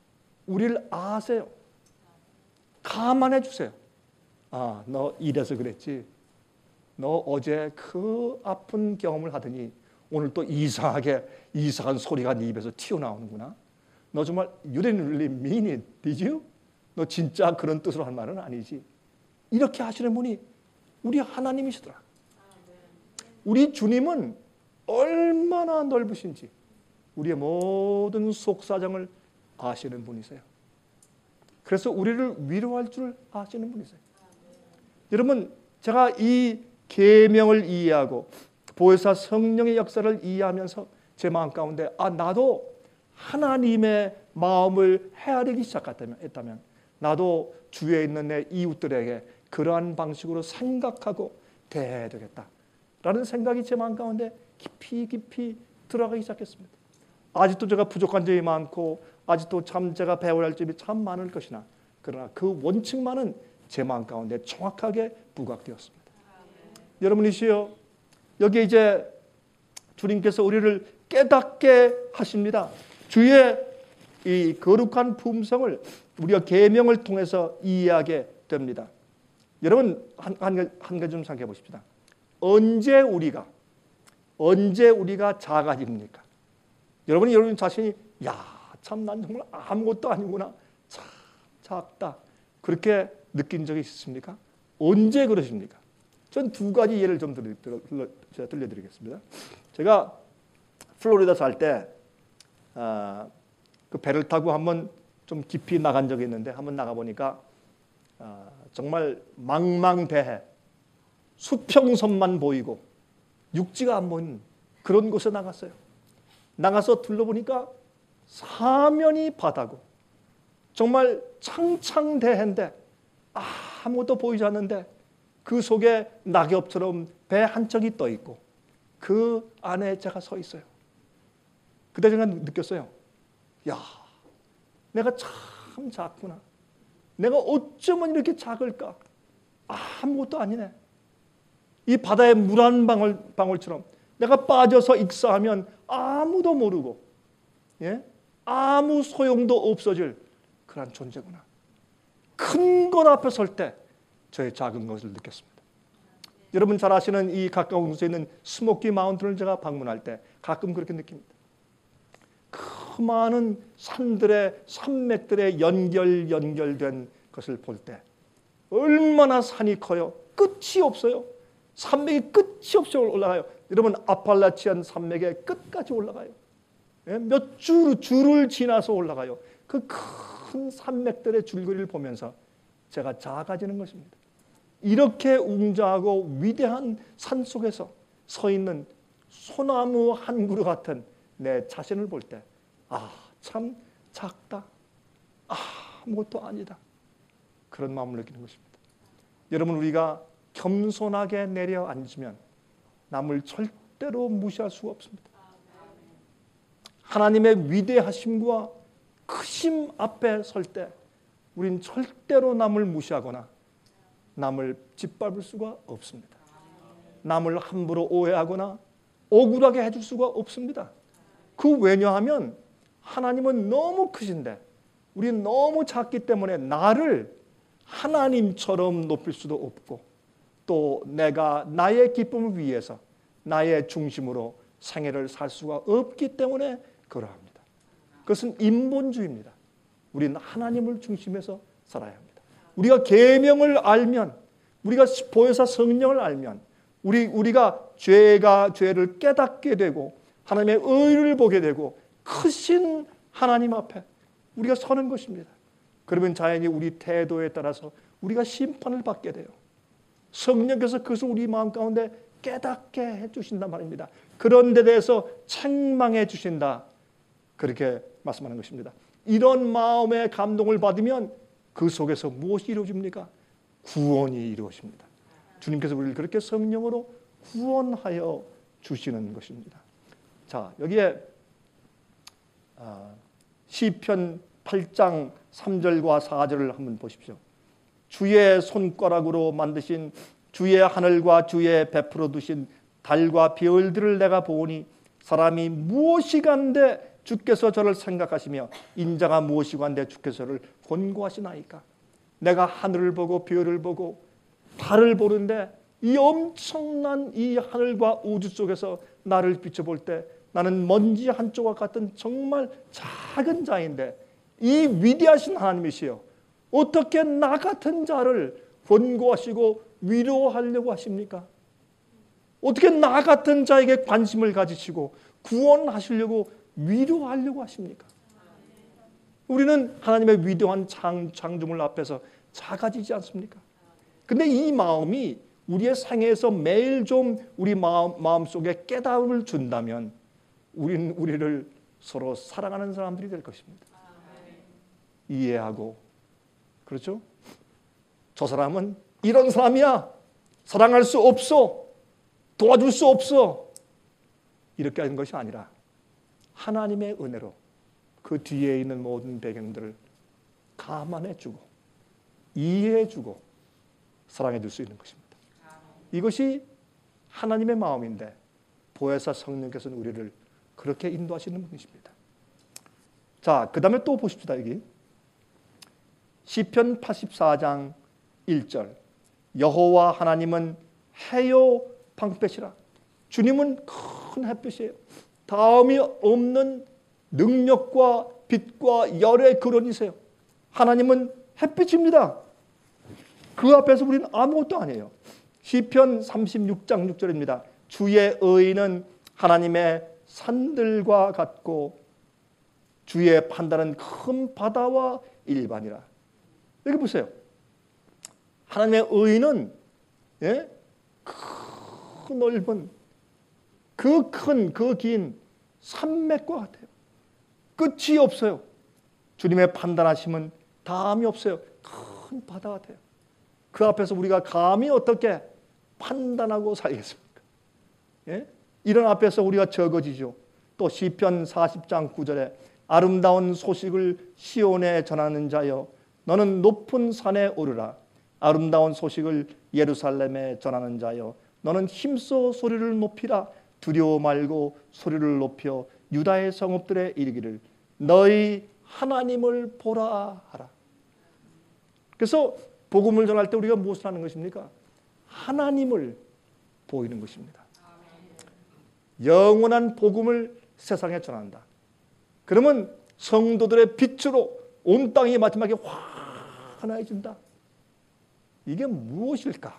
Speaker 5: 우리를 아세요. 감안해 주세요. 아, 너 이래서 그랬지. 너 어제 그 아픈 경험을 하더니 오늘 또 이상한 소리가 네 입에서 튀어나오는구나. 너 정말 you didn't really mean it, did you? 너 진짜 그런 뜻으로 한 말은 아니지. 이렇게 하시는 분이 우리 하나님이시더라. 우리 주님은 얼마나 넓으신지 우리의 모든 속사정을 아시는 분이세요. 그래서 우리를 위로할 줄 아시는 분이세요. 여러분, 제가 이 계명을 이해하고 보혜사 성령의 역사를 이해하면서 제 마음 가운데 나도 하나님의 마음을 헤아리기 시작했다면 나도 주위에 있는 내 이웃들에게 그러한 방식으로 생각하고 대해야 되겠다라는 생각이 제 마음 가운데 깊이 들어가기 시작했습니다. 아직도 제가 부족한 점이 많고 아직도 참 제가 배워야 할 점이 참 많을 것이나 그러나 그 원칙만은 제 마음 가운데 정확하게 부각되었습니다. 여러분이시여, 여기 이제 주님께서 우리를 깨닫게 하십니다. 주의 이 거룩한 품성을 우리가 계명을 통해서 이해하게 됩니다. 여러분 한 가지 좀 생각해 보십시다. 언제 우리가 작아집니까? 여러분 자신이 참 난 정말 아무것도 아니구나, 참 작다, 그렇게 느낀 적이 있습니까? 언제 그러십니까? 전 두 가지 예를 좀 들려드리겠습니다. 제가 플로리다 살 때 그 배를 타고 한번 좀 깊이 나간 적이 있는데 한번 나가 보니까 정말 망망대해 수평선만 보이고 육지가 안 보이는 그런 곳에 나갔어요. 나가서 둘러보니까 사면이 바다고 정말 창창대해인데 아무것도 보이지 않는데 그 속에 낙엽처럼 배 한 척이 떠 있고 그 안에 제가 서 있어요. 그때 제가 느꼈어요. 내가 참 작구나. 내가 어쩌면 이렇게 작을까? 아무것도 아니네. 이 바다의 물 한 방울처럼 내가 빠져서 익사하면 아무도 모르고 아무 소용도 없어질 그런 존재구나. 큰 것 앞에 설 때 저의 작은 것을 느꼈습니다. 여러분 잘 아시는 이 가까운 곳에 있는 스모키 마운틴을 제가 방문할 때 가끔 그렇게 느낍니다. 그 많은 산맥들의 연결된 것을 볼 때 얼마나 산이 커요. 끝이 없어요. 산맥이 끝이 없이 올라가요. 여러분 아팔라치안 산맥의 끝까지 올라가요. 몇 줄을 지나서 올라가요. 그 큰 산맥들의 줄거리를 보면서 제가 작아지는 것입니다. 이렇게 웅장하고 위대한 산 속에서 서 있는 소나무 한 그루 같은 내 자신을 볼 때 참 작다, 아무것도 아니다, 그런 마음을 느끼는 것입니다. 여러분, 우리가 겸손하게 내려앉으면 남을 절대로 무시할 수가 없습니다. 하나님의 위대하심과 크심 앞에 설 때 우린 절대로 남을 무시하거나 남을 짓밟을 수가 없습니다. 남을 함부로 오해하거나 억울하게 해줄 수가 없습니다. 왜냐하면 하나님은 너무 크신데 우리는 너무 작기 때문에 나를 하나님처럼 높일 수도 없고 또 내가 나의 기쁨을 위해서 나의 중심으로 생애를 살 수가 없기 때문에 그러합니다. 그것은 인본주의입니다. 우리는 하나님을 중심에서 살아야 합니다. 우리가 계명을 알면, 우리가 보혜사 성령을 알면 우리가 죄를 깨닫게 되고 하나님의 의를 보게 되고 크신 하나님 앞에 우리가 서는 것입니다. 그러면 자연히 우리 태도에 따라서 우리가 심판을 받게 돼요. 성령께서 그것을 우리 마음 가운데 깨닫게 해주신단 말입니다. 그런 데 대해서 책망해 주신다, 그렇게 말씀하는 것입니다. 이런 마음의 감동을 받으면 그 속에서 무엇이 이루어집니까? 구원이 이루어집니다. 주님께서 우리를 그렇게 성령으로 구원하여 주시는 것입니다. 자, 여기에 시편 8장 3절과 4절을 한번 보십시오. 주의 손가락으로 만드신 주의 하늘과 주의 베풀어 두신 달과 별들을 내가 보니 사람이 무엇이 간데 주께서 저를 생각하시며 인자가 무엇이고 한데 주께서 저를 권고하시나이까. 내가 하늘을 보고 별을 보고 달을 보는데 이 엄청난 이 하늘과 우주 속에서 나를 비춰볼 때 나는 먼지 한 조각 같은 정말 작은 자인데 이 위대하신 하나님이시여 어떻게 나 같은 자를 권고하시고 위로하려고 하십니까? 어떻게 나 같은 자에게 관심을 가지시고 구원하시려고 위로하려고 하십니까? 우리는 하나님의 위대한 창조물 앞에서 작아지지 않습니까? 근데 이 마음이 우리의 생애에서 매일 좀 우리 마음속에 깨달음을 준다면 우리는 우리를 서로 사랑하는 사람들이 될 것입니다. 이해하고, 그렇죠? 저 사람은 이런 사람이야. 사랑할 수 없어. 도와줄 수 없어. 이렇게 하는 것이 아니라 하나님의 은혜로 그 뒤에 있는 모든 배경들을 감안해주고 이해해주고 사랑해줄 수 있는 것입니다. 이것이 하나님의 마음인데 보혜사 성령께서는 우리를 그렇게 인도하시는 분이십니다. 자, 그 다음에 또 보십시다. 여기 시편 84장 1절 여호와 하나님은 해요 방패시라. 주님은 큰 햇빛이에요. 다음이 없는 능력과 빛과 열의 근원이세요. 하나님은 햇빛입니다. 그 앞에서 우리는 아무것도 아니에요. 시편 36장 6절입니다. 주의 의는 하나님의 산들과 같고 주의 판단은 큰 바다와 일반이라. 여기 보세요. 하나님의 의는 그 넓은 그 큰 그 긴 산맥과 같아요. 끝이 없어요. 주님의 판단하심은 다음이 없어요. 큰 바다 같아요. 그 앞에서 우리가 감히 어떻게 판단하고 살겠습니까? 예? 이런 앞에서 우리가 적어지죠. 또 시편 40장 9절에 아름다운 소식을 시온에 전하는 자여 너는 높은 산에 오르라. 아름다운 소식을 예루살렘에 전하는 자여 너는 힘써 소리를 높이라. 두려워 말고 소리를 높여 유다의 성읍들에 이르기를 너희 하나님을 보라 하라. 그래서 복음을 전할 때 우리가 무엇을 하는 것입니까? 하나님을 보이는 것입니다. 영원한 복음을 세상에 전한다. 그러면 성도들의 빛으로 온 땅이 마지막에 환해진다. 이게 무엇일까?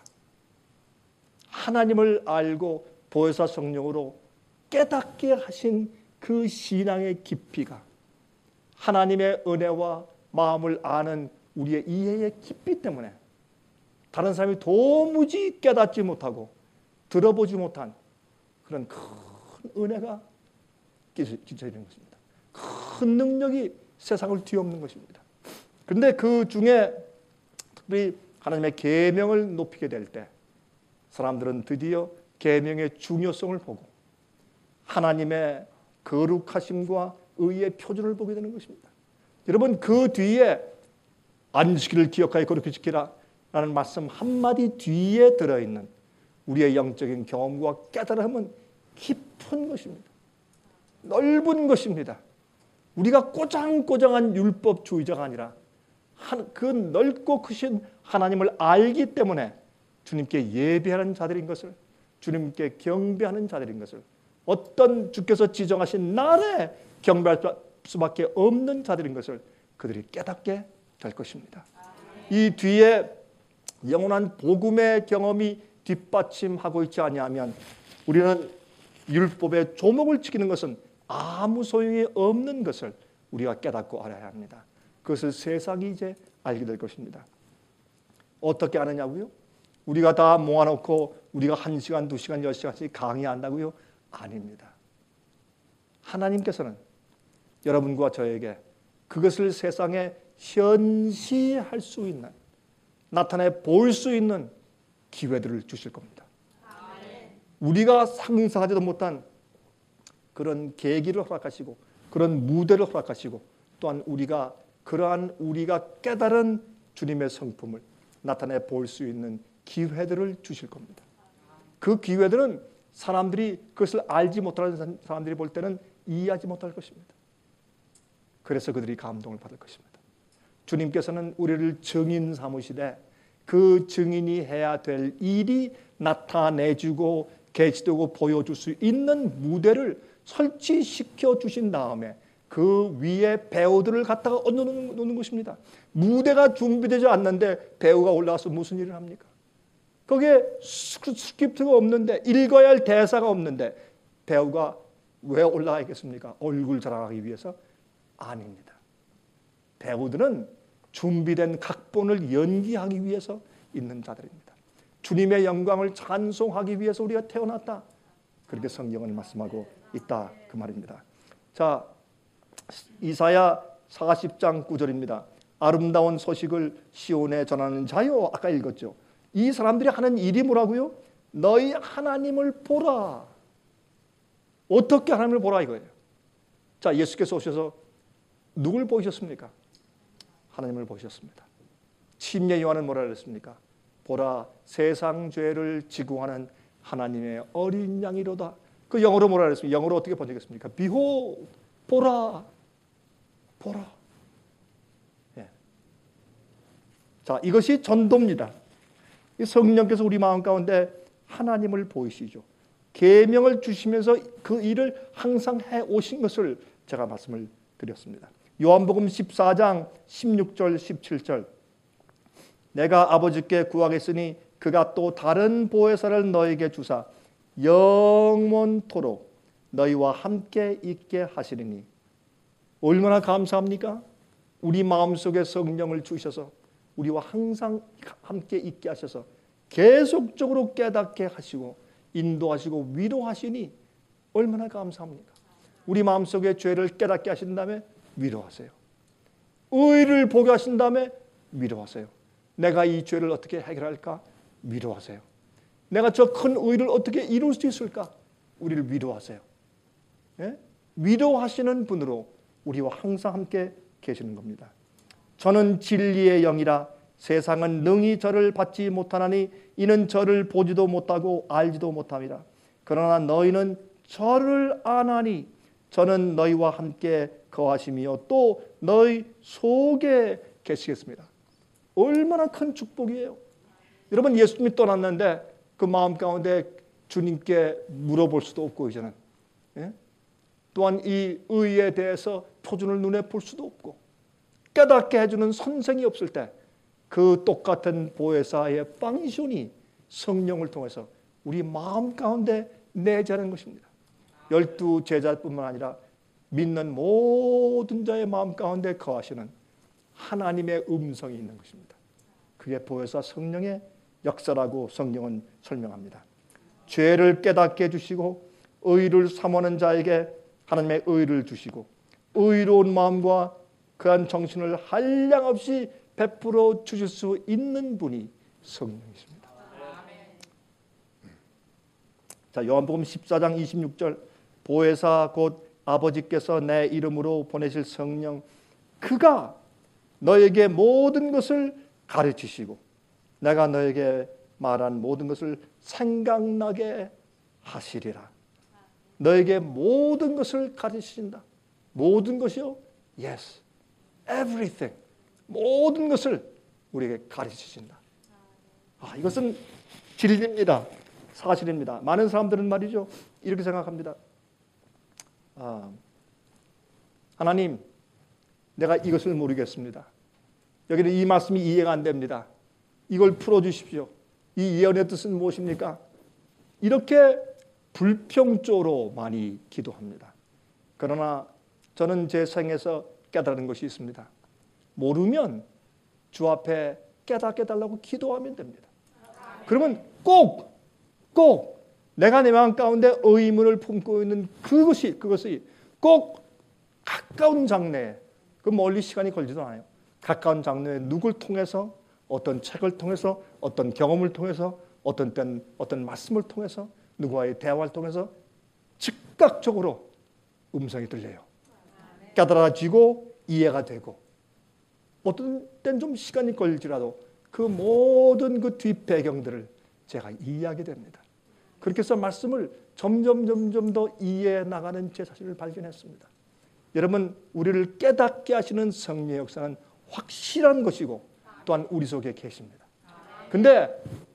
Speaker 5: 하나님을 알고 보혜사 성령으로 깨닫게 하신 그 신앙의 깊이가 하나님의 은혜와 마음을 아는 우리의 이해의 깊이 때문에 다른 사람이 도무지 깨닫지 못하고 들어보지 못한 그런 큰 은혜가 끼쳐지는 것입니다. 큰 능력이 세상을 뒤엎는 것입니다. 그런데 그 중에 특별히 하나님의 계명을 높이게 될 때 사람들은 드디어 계명의 중요성을 보고 하나님의 거룩하심과 의의 표준을 보게 되는 것입니다. 여러분 그 뒤에 안식일을 기억하여 거룩히 지키라 라는 말씀 한마디 뒤에 들어있는 우리의 영적인 경험과 깨달음은 깊은 것입니다. 넓은 것입니다. 우리가 꼬장꼬장한 율법주의자가 아니라 그 넓고 크신 하나님을 알기 때문에 주님께 예배하는 자들인 것을, 주님께 경배하는 자들인 것을, 어떤 주께서 지정하신 날에 경배할 수밖에 없는 자들인 것을 그들이 깨닫게 될 것입니다. 이 뒤에 영원한 복음의 경험이 뒷받침하고 있지 아니하면 우리는 율법의 조목을 지키는 것은 아무 소용이 없는 것을 우리가 깨닫고 알아야 합니다. 그것을 세상이 이제 알게 될 것입니다. 어떻게 아느냐고요? 우리가 다 모아놓고 우리가 1시간, 2시간, 10시간씩 강의한다고요? 아닙니다. 하나님께서는 여러분과 저에게 그것을 세상에 현시할 수 있는, 나타내 볼 수 있는 기회들을 주실 겁니다. 우리가 상상하지도 못한 그런 계기를 허락하시고 그런 무대를 허락하시고 또한 그러한 우리가 깨달은 주님의 성품을 나타내 볼 수 있는 기회들을 주실 겁니다. 그 기회들은 사람들이 그것을 알지 못하는 사람들이 볼 때는 이해하지 못할 것입니다. 그래서 그들이 감동을 받을 것입니다. 주님께서는 우리를 증인 삼으시되 그 증인이 해야 될 일이 나타내주고 계시되고 보여줄 수 있는 무대를 설치시켜 주신 다음에 그 위에 배우들을 갖다가 얹어놓는 것입니다. 무대가 준비되지 않는데 배우가 올라와서 무슨 일을 합니까? 거기에 스크립트가 없는데 읽어야 할 대사가 없는데 배우가 왜 올라가겠습니까? 얼굴 자랑하기 위해서? 아닙니다. 배우들은 준비된 각본을 연기하기 위해서 있는 자들입니다. 주님의 영광을 찬송하기 위해서 우리가 태어났다. 그렇게 성경은 말씀하고 있다 그 말입니다. 자, 이사야 40장 9절입니다. 아름다운 소식을 시온에 전하는 자요. 아까 읽었죠. 이 사람들이 하는 일이 뭐라고요? 너희 하나님을 보라. 어떻게 하나님을 보라 이거예요. 자, 예수께서 오셔서 누굴 보셨습니까? 하나님을 보셨습니다. 침례 요한은 뭐라 그랬습니까? 보라, 세상 죄를 지고 하는 하나님의 어린 양이로다. 그 영어로 뭐라 그랬습니까? 영어로 어떻게 번역했습니까? Behold, 보라, 보라. 예. 자, 이것이 전도입니다. 성령께서 우리 마음 가운데 하나님을 보이시죠. 계명을 주시면서 그 일을 항상 해 오신 것을 제가 말씀을 드렸습니다. 요한복음 14장 16절 17절 내가 아버지께 구하겠으니 그가 또 다른 보혜사를 너에게 주사 영원토록 너희와 함께 있게 하시리니. 얼마나 감사합니까? 우리 마음속에 성령을 주셔서 우리와 항상 함께 있게 하셔서 계속적으로 깨닫게 하시고 인도하시고 위로하시니 얼마나 감사합니까? 우리 마음속에 죄를 깨닫게 하신 다음에 위로하세요. 의를 보게 하신 다음에 위로하세요. 내가 이 죄를 어떻게 해결할까? 위로하세요. 내가 저 큰 의를 어떻게 이룰 수 있을까? 우리를 위로하세요. 예? 위로하시는 분으로 우리와 항상 함께 계시는 겁니다. 저는 진리의 영이라 세상은 능히 저를 받지 못하나니 이는 저를 보지도 못하고 알지도 못함이라. 그러나 너희는 저를 아나니 저는 너희와 함께 거하시며 또 너희 속에 계시겠습니다. 얼마나 큰 축복이에요. 여러분, 예수님이 떠났는데 그 마음 가운데 주님께 물어볼 수도 없고 이제는 예? 또한 이 의에 대해서 표준을 눈에 볼 수도 없고 깨닫게 해주는 선생이 없을 때 그 똑같은 보혜사의 방션이 성령을 통해서 우리 마음 가운데 내재하는 것입니다. 12 제자뿐만 아니라 믿는 모든 자의 마음 가운데 거하시는 하나님의 음성이 있는 것입니다. 그게 보혜사 성령의 역사라고 성경은 설명합니다. 죄를 깨닫게 해주시고 의를 삼하는 자에게 하나님의 의를 주시고 의로운 마음과 그한 정신을 한량없이 베풀어 주실 수 있는 분이 성령이십니다. 자, 요한복음 14장 26절 보혜사 곧 아버지께서 내 이름으로 보내실 성령 그가 너에게 모든 것을 가르치시고 내가 너에게 말한 모든 것을 생각나게 하시리라. 너에게 모든 것을 가르치신다. 모든 것이요? Yes. Everything. 모든 것을 우리에게 가르치신다. 이것은 진리입니다. 사실입니다. 많은 사람들은 말이죠. 이렇게 생각합니다. 하나님, 내가 이것을 모르겠습니다. 여기는 이 말씀이 이해가 안 됩니다. 이걸 풀어주십시오. 이 예언의 뜻은 무엇입니까? 이렇게 불평조로 많이 기도합니다. 그러나 저는 제 생에서 깨달은 것이 있습니다. 모르면 주 앞에 깨닫게 해달라고 기도하면 됩니다. 그러면 꼭 내가 내 마음 가운데 의문을 품고 있는 그것이 꼭 가까운 장래에 그 멀리 시간이 걸리지도 않아요. 가까운 장래에 누굴 통해서 어떤 책을 통해서 어떤 경험을 통해서 어떤 땐 어떤 말씀을 통해서 누구와의 대화를 통해서 즉각적으로 음성이 들려요. 깨달아지고 이해가 되고 어떤 땐 좀 시간이 걸릴지라도 그 모든 그 뒷배경들을 제가 이해하게 됩니다. 그렇게 해서 말씀을 점점 더 이해해 나가는 제 자신을 발견했습니다. 여러분, 우리를 깨닫게 하시는 성령의 역사는 확실한 것이고 또한 우리 속에 계십니다. 근데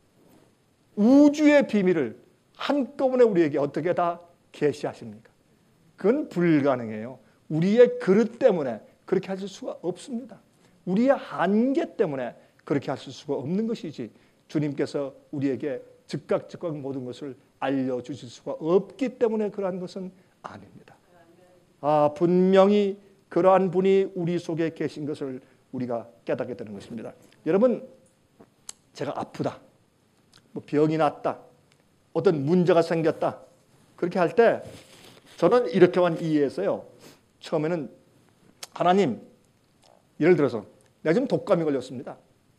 Speaker 5: 우주의 비밀을 한꺼번에 우리에게 어떻게 다 계시하십니까? 그건 불가능해요. 우리의 그릇 때문에 그렇게 하실 수가 없습니다. 우리의 한계 때문에 그렇게 하실 수가 없는 것이지, 주님께서 우리에게 즉각 모든 것을 알려주실 수가 없기 때문에 그러한 것은 아닙니다. 분명히 그러한 분이 우리 속에 계신 것을 우리가 깨닫게 되는 것입니다. 여러분, 제가 아프다, 병이 났다, 어떤 문제가 생겼다, 그렇게 할 때 저는 이렇게만 이해했어요. 처음에는 하나님, 예를 들어서 내가 지금 독감이 걸렸습니다.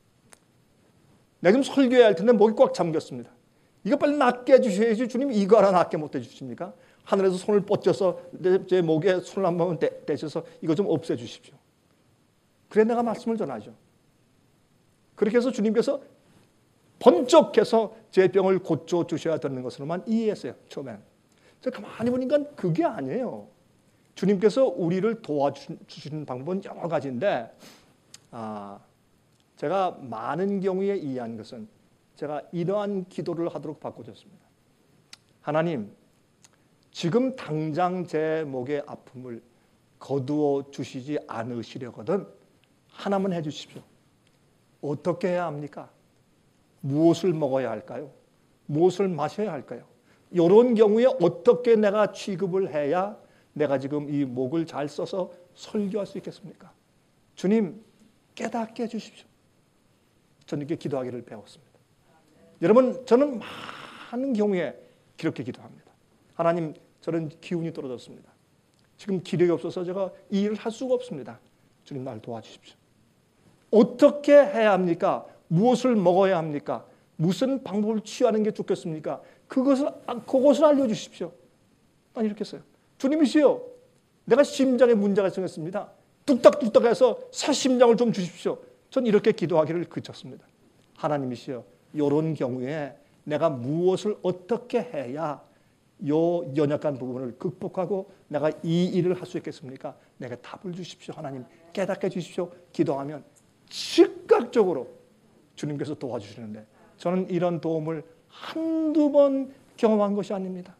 Speaker 5: 내가 지금 설교해야 할 텐데 목이 꽉 잠겼습니다. 이거 빨리 낫게 해주셔야지. 주님, 이거 하나 낫게 못 해주십니까? 하늘에서 손을 뻗쳐서 제 목에 손을 한 번 대셔서 이거 좀 없애주십시오. 그래 내가 말씀을 전하죠. 그렇게 해서 주님께서 번쩍해서 제 병을 고쳐주셔야 되는 것으로만 이해했어요. 처음에는. 제가 가만히 보니까 그게 아니에요. 주님께서 우리를 도와주시는 방법은 여러 가지인데, 제가 많은 경우에 이해한 것은 제가 이러한 기도를 하도록 바꿔줬습니다. 하나님, 지금 당장 제 목의 아픔을 거두어 주시지 않으시려거든 하나만 해주십시오. 어떻게 해야 합니까? 무엇을 먹어야 할까요? 무엇을 마셔야 할까요? 이런 경우에 어떻게 내가 취급을 해야 내가 지금 이 목을 잘 써서 설교할 수 있겠습니까? 주님, 깨닫게 해주십시오. 저는 이렇게 기도하기를 배웠습니다. 여러분, 저는 많은 경우에 그렇게 기도합니다. 하나님, 저는 기운이 떨어졌습니다. 지금 기력이 없어서 제가 이 일을 할 수가 없습니다. 주님, 날 도와주십시오. 어떻게 해야 합니까? 무엇을 먹어야 합니까? 무슨 방법을 취하는 게 좋겠습니까? 그것을 알려주십시오. 난 이렇게 했어요. 주님이시여, 내가 심장에 문제가 생겼습니다. 뚝딱뚝딱해서 새 심장을 좀 주십시오. 전 이렇게 기도하기를 그쳤습니다. 하나님이시여, 이런 경우에 내가 무엇을 어떻게 해야 요 연약한 부분을 극복하고 내가 이 일을 할 수 있겠습니까? 내게 답을 주십시오. 하나님, 깨닫게 해주십시오. 기도하면 즉각적으로 주님께서 도와주시는데, 저는 이런 도움을 한두 번 경험한 것이 아닙니다.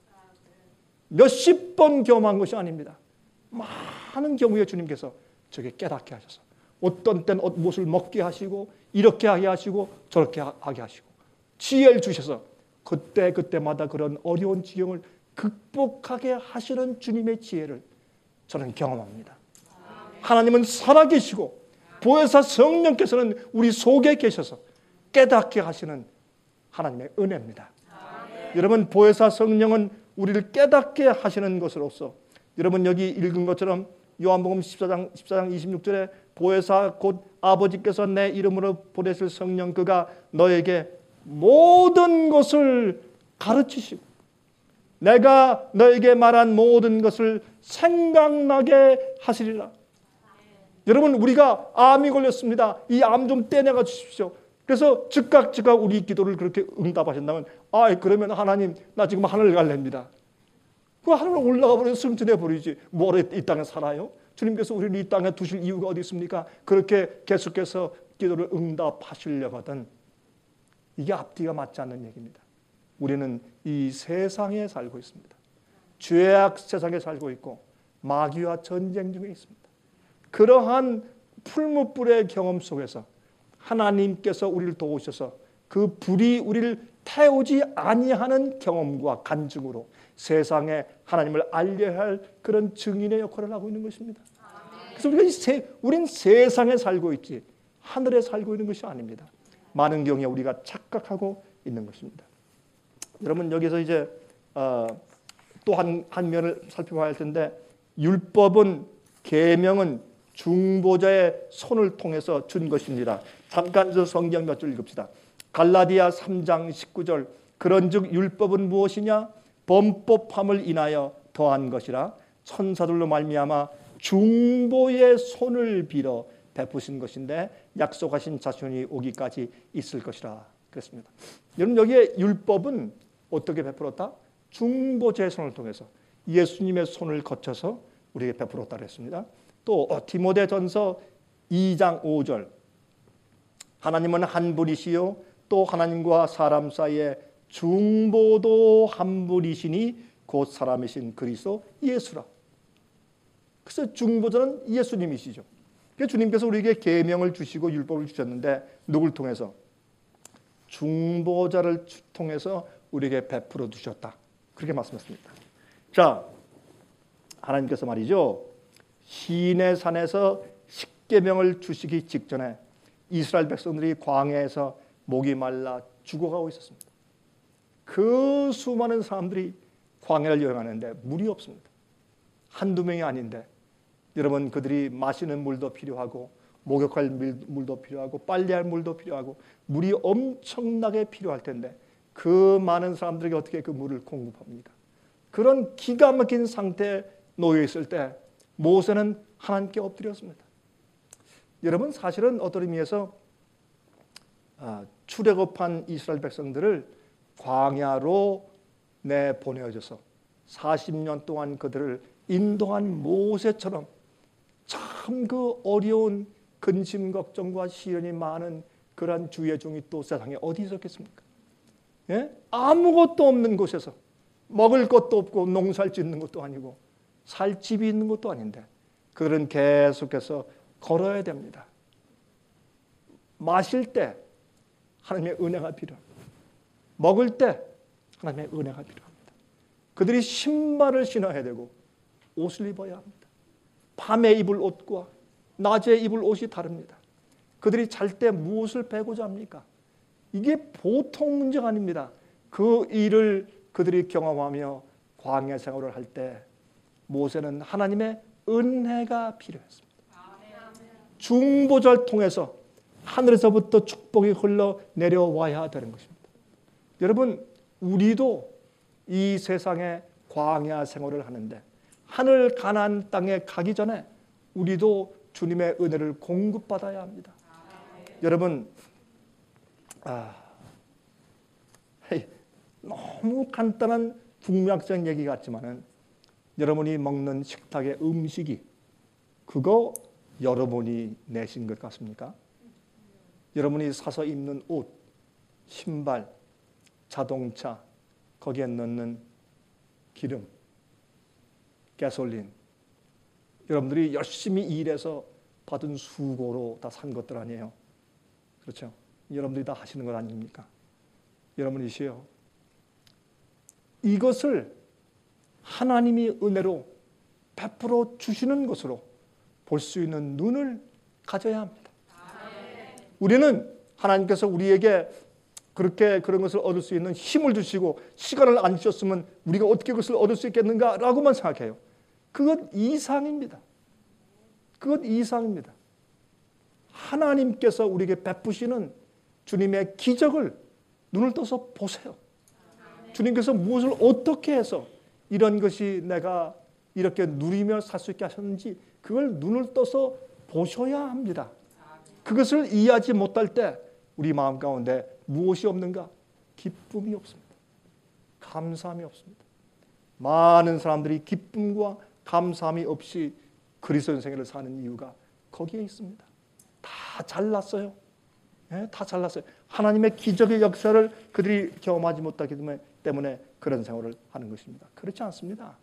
Speaker 5: 몇십 번 경험한 것이 아닙니다. 많은 경우에 주님께서 저게 깨닫게 하셔서 어떤 때는 무엇을 먹게 하시고 이렇게 하게 하시고 저렇게 하게 하시고 지혜를 주셔서 그때마다 그런 어려운 지경을 극복하게 하시는 주님의 지혜를 저는 경험합니다. 하나님은 살아계시고 보혜사 성령께서는 우리 속에 계셔서 깨닫게 하시는 하나님의 은혜입니다. 여러분, 보혜사 성령은 우리를 깨닫게 하시는 것으로서, 여러분 여기 읽은 것처럼 요한복음 14장 26절에 보혜사 곧 아버지께서 내 이름으로 보내실 성령, 그가 너에게 모든 것을 가르치시고 내가 너에게 말한 모든 것을 생각나게 하시리라. 여러분, 우리가 암이 걸렸습니다. 이 암 좀 떼내가 주십시오. 그래서 즉각 우리 기도를 그렇게 응답하신다면, 그러면 하나님, 나 지금 하늘 갈랍니다. 그 하늘 올라가 버리면 승천해 버리지. 뭐로 이 땅에 살아요? 주님께서 우리를 이 땅에 두실 이유가 어디 있습니까? 그렇게 계속해서 기도를 응답하시려거든. 이게 앞뒤가 맞지 않는 얘기입니다. 우리는 이 세상에 살고 있습니다. 죄악 세상에 살고 있고 마귀와 전쟁 중에 있습니다. 그러한 풀무불의 경험 속에서 하나님께서 우리를 도우셔서 그 불이 우리를 태우지 아니하는 경험과 간증으로 세상에 하나님을 알려야 할 그런 증인의 역할을 하고 있는 것입니다. 그래서 우리는 세상에 살고 있지 하늘에 살고 있는 것이 아닙니다. 많은 경우에 우리가 착각하고 있는 것입니다. 여러분, 여기서 이제 또 한 면을 살펴봐야 할 텐데, 율법은, 계명은 중보자의 손을 통해서 준 것입니다. 잠깐 저 성경 몇 줄 읽읍시다. 갈라디아 3장 19절, 그런즉 율법은 무엇이냐? 범법함을 인하여 더한 것이라 천사들로 말미암아 중보의 손을 빌어 베푸신 것인데 약속하신 자손이 오기까지 있을 것이라 그랬습니다. 여러분, 여기에 율법은 어떻게 베풀었다? 중보자의 손을 통해서 예수님의 손을 거쳐서 우리에게 베풀었다 그랬습니다. 또 디모데전서 2장 5절 하나님은 한 분이시요 또 하나님과 사람 사이에 중보도 한 분이시니 곧 사람이신 그리스도 예수라. 그래서 중보자는 예수님이시죠. 그래서 주님께서 우리에게 계명을 주시고 율법을 주셨는데 누굴 통해서? 중보자를 통해서 우리에게 베풀어 주셨다. 그렇게 말씀했습니다. 자, 하나님께서 말이죠. 시내산에서 십계명을 주시기 직전에 이스라엘 백성들이 광야에서 목이 말라 죽어가고 있었습니다. 그 수많은 사람들이 광야를 여행하는데 물이 없습니다. 한두 명이 아닌데 여러분 그들이 마시는 물도 필요하고 목욕할 물도 필요하고 빨래할 물도 필요하고 물이 엄청나게 필요할 텐데 그 많은 사람들에게 어떻게 그 물을 공급합니까? 그런 기가 막힌 상태에 놓여 있을 때 모세는 하나님께 엎드렸습니다. 여러분 사실은 어떤 의미에서 출애굽한 이스라엘 백성들을 광야로 내보내어져서 40년 동안 그들을 인도한 모세처럼 참 그 어려운 근심 걱정과 시련이 많은 그러한 주의 종이 또 세상에 어디 있었겠습니까? 예? 아무것도 없는 곳에서 먹을 것도 없고 농사를 짓는 것도 아니고 살 집이 있는 것도 아닌데 그들은 계속해서 걸어야 됩니다. 마실 때 하나님의 은혜가 필요합니다. 먹을 때 하나님의 은혜가 필요합니다. 그들이 신발을 신어야 되고 옷을 입어야 합니다. 밤에 입을 옷과 낮에 입을 옷이 다릅니다. 그들이 잘 때 무엇을 베고자 합니까? 이게 보통 문제가 아닙니다. 그 일을 그들이 경험하며 광야 생활을 할 때 모세는 하나님의 은혜가 필요했습니다. 중보자를 통해서 하늘에서부터 축복이 흘러 내려와야 되는 것입니다. 여러분 우리도 이 세상에 광야 생활을 하는데 하늘 가나안 땅에 가기 전에 우리도 주님의 은혜를 공급받아야 합니다. 여러분 너무 간단한 중학생 얘기 같지만은 여러분이 먹는 식탁의 음식이 그거 여러분이 내신 것 같습니까? 여러분이 사서 입는 옷, 신발, 자동차, 거기에 넣는 기름, 가솔린, 여러분들이 열심히 일해서 받은 수고로 다 산 것들 아니에요. 그렇죠? 여러분들이 다 하시는 것 아닙니까? 여러분이시요. 이것을 하나님이 은혜로 베풀어 주시는 것으로 볼 수 있는 눈을 가져야 합니다. 우리는 하나님께서 우리에게 그렇게 그런 것을 얻을 수 있는 힘을 주시고 시간을 안 주셨으면 우리가 어떻게 그것을 얻을 수 있겠는가라고만 생각해요. 그것 이상입니다. 그것 이상입니다. 하나님께서 우리에게 베푸시는 주님의 기적을 눈을 떠서 보세요. 주님께서 무엇을 어떻게 해서 이런 것이 내가 이렇게 누리며 살 수 있게 하셨는지 그걸 눈을 떠서 보셔야 합니다. 그것을 이해하지 못할 때 우리 마음 가운데 무엇이 없는가? 기쁨이 없습니다. 감사함이 없습니다. 많은 사람들이 기쁨과 감사함이 없이 그리스도인 생애를 사는 이유가 거기에 있습니다. 다 잘났어요. 네, 다 잘났어요. 하나님의 기적의 역사를 그들이 경험하지 못하기 때문에 그런 생활을 하는 것입니다. 그렇지 않습니다.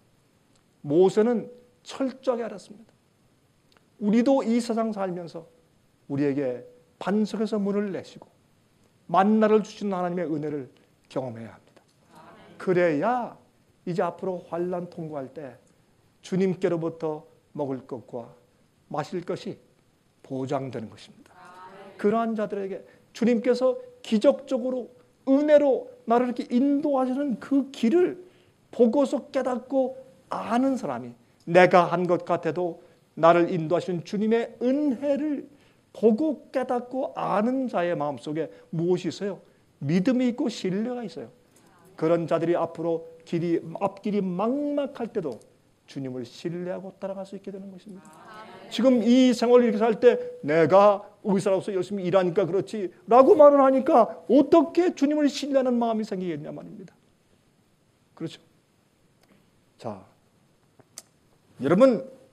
Speaker 5: 모세는 철저하게 알았습니다. 우리도 이 세상 살면서 우리에게 반석에서 문을 내시고 만나를 주시는 하나님의 은혜를 경험해야 합니다. 그래야 이제 앞으로 환난 통과할 때 주님께로부터 먹을 것과 마실 것이 보장되는 것입니다. 그러한 자들에게 주님께서 기적적으로 은혜로 나를 이렇게 인도하시는 그 길을 보고서 깨닫고 아는 사람이 내가 한 것 같아도 나를 인도하시는 주님의 은혜를 보고 깨닫고 아는 자의 마음속에 무엇이 있어요? 믿음이 있고 신뢰가 있어요. 그런 자들이 앞으로 앞길이 막막할 때도 주님을 신뢰하고 따라갈 수 있게 되는 것입니다. 지금 이 생활을 이렇게 살 때 내가 의사로서 열심히 일하니까 그렇지 라고 말을 하니까 어떻게 주님을 신뢰하는 마음이 생기겠냐 말입니다. 그렇죠? 자, 여러분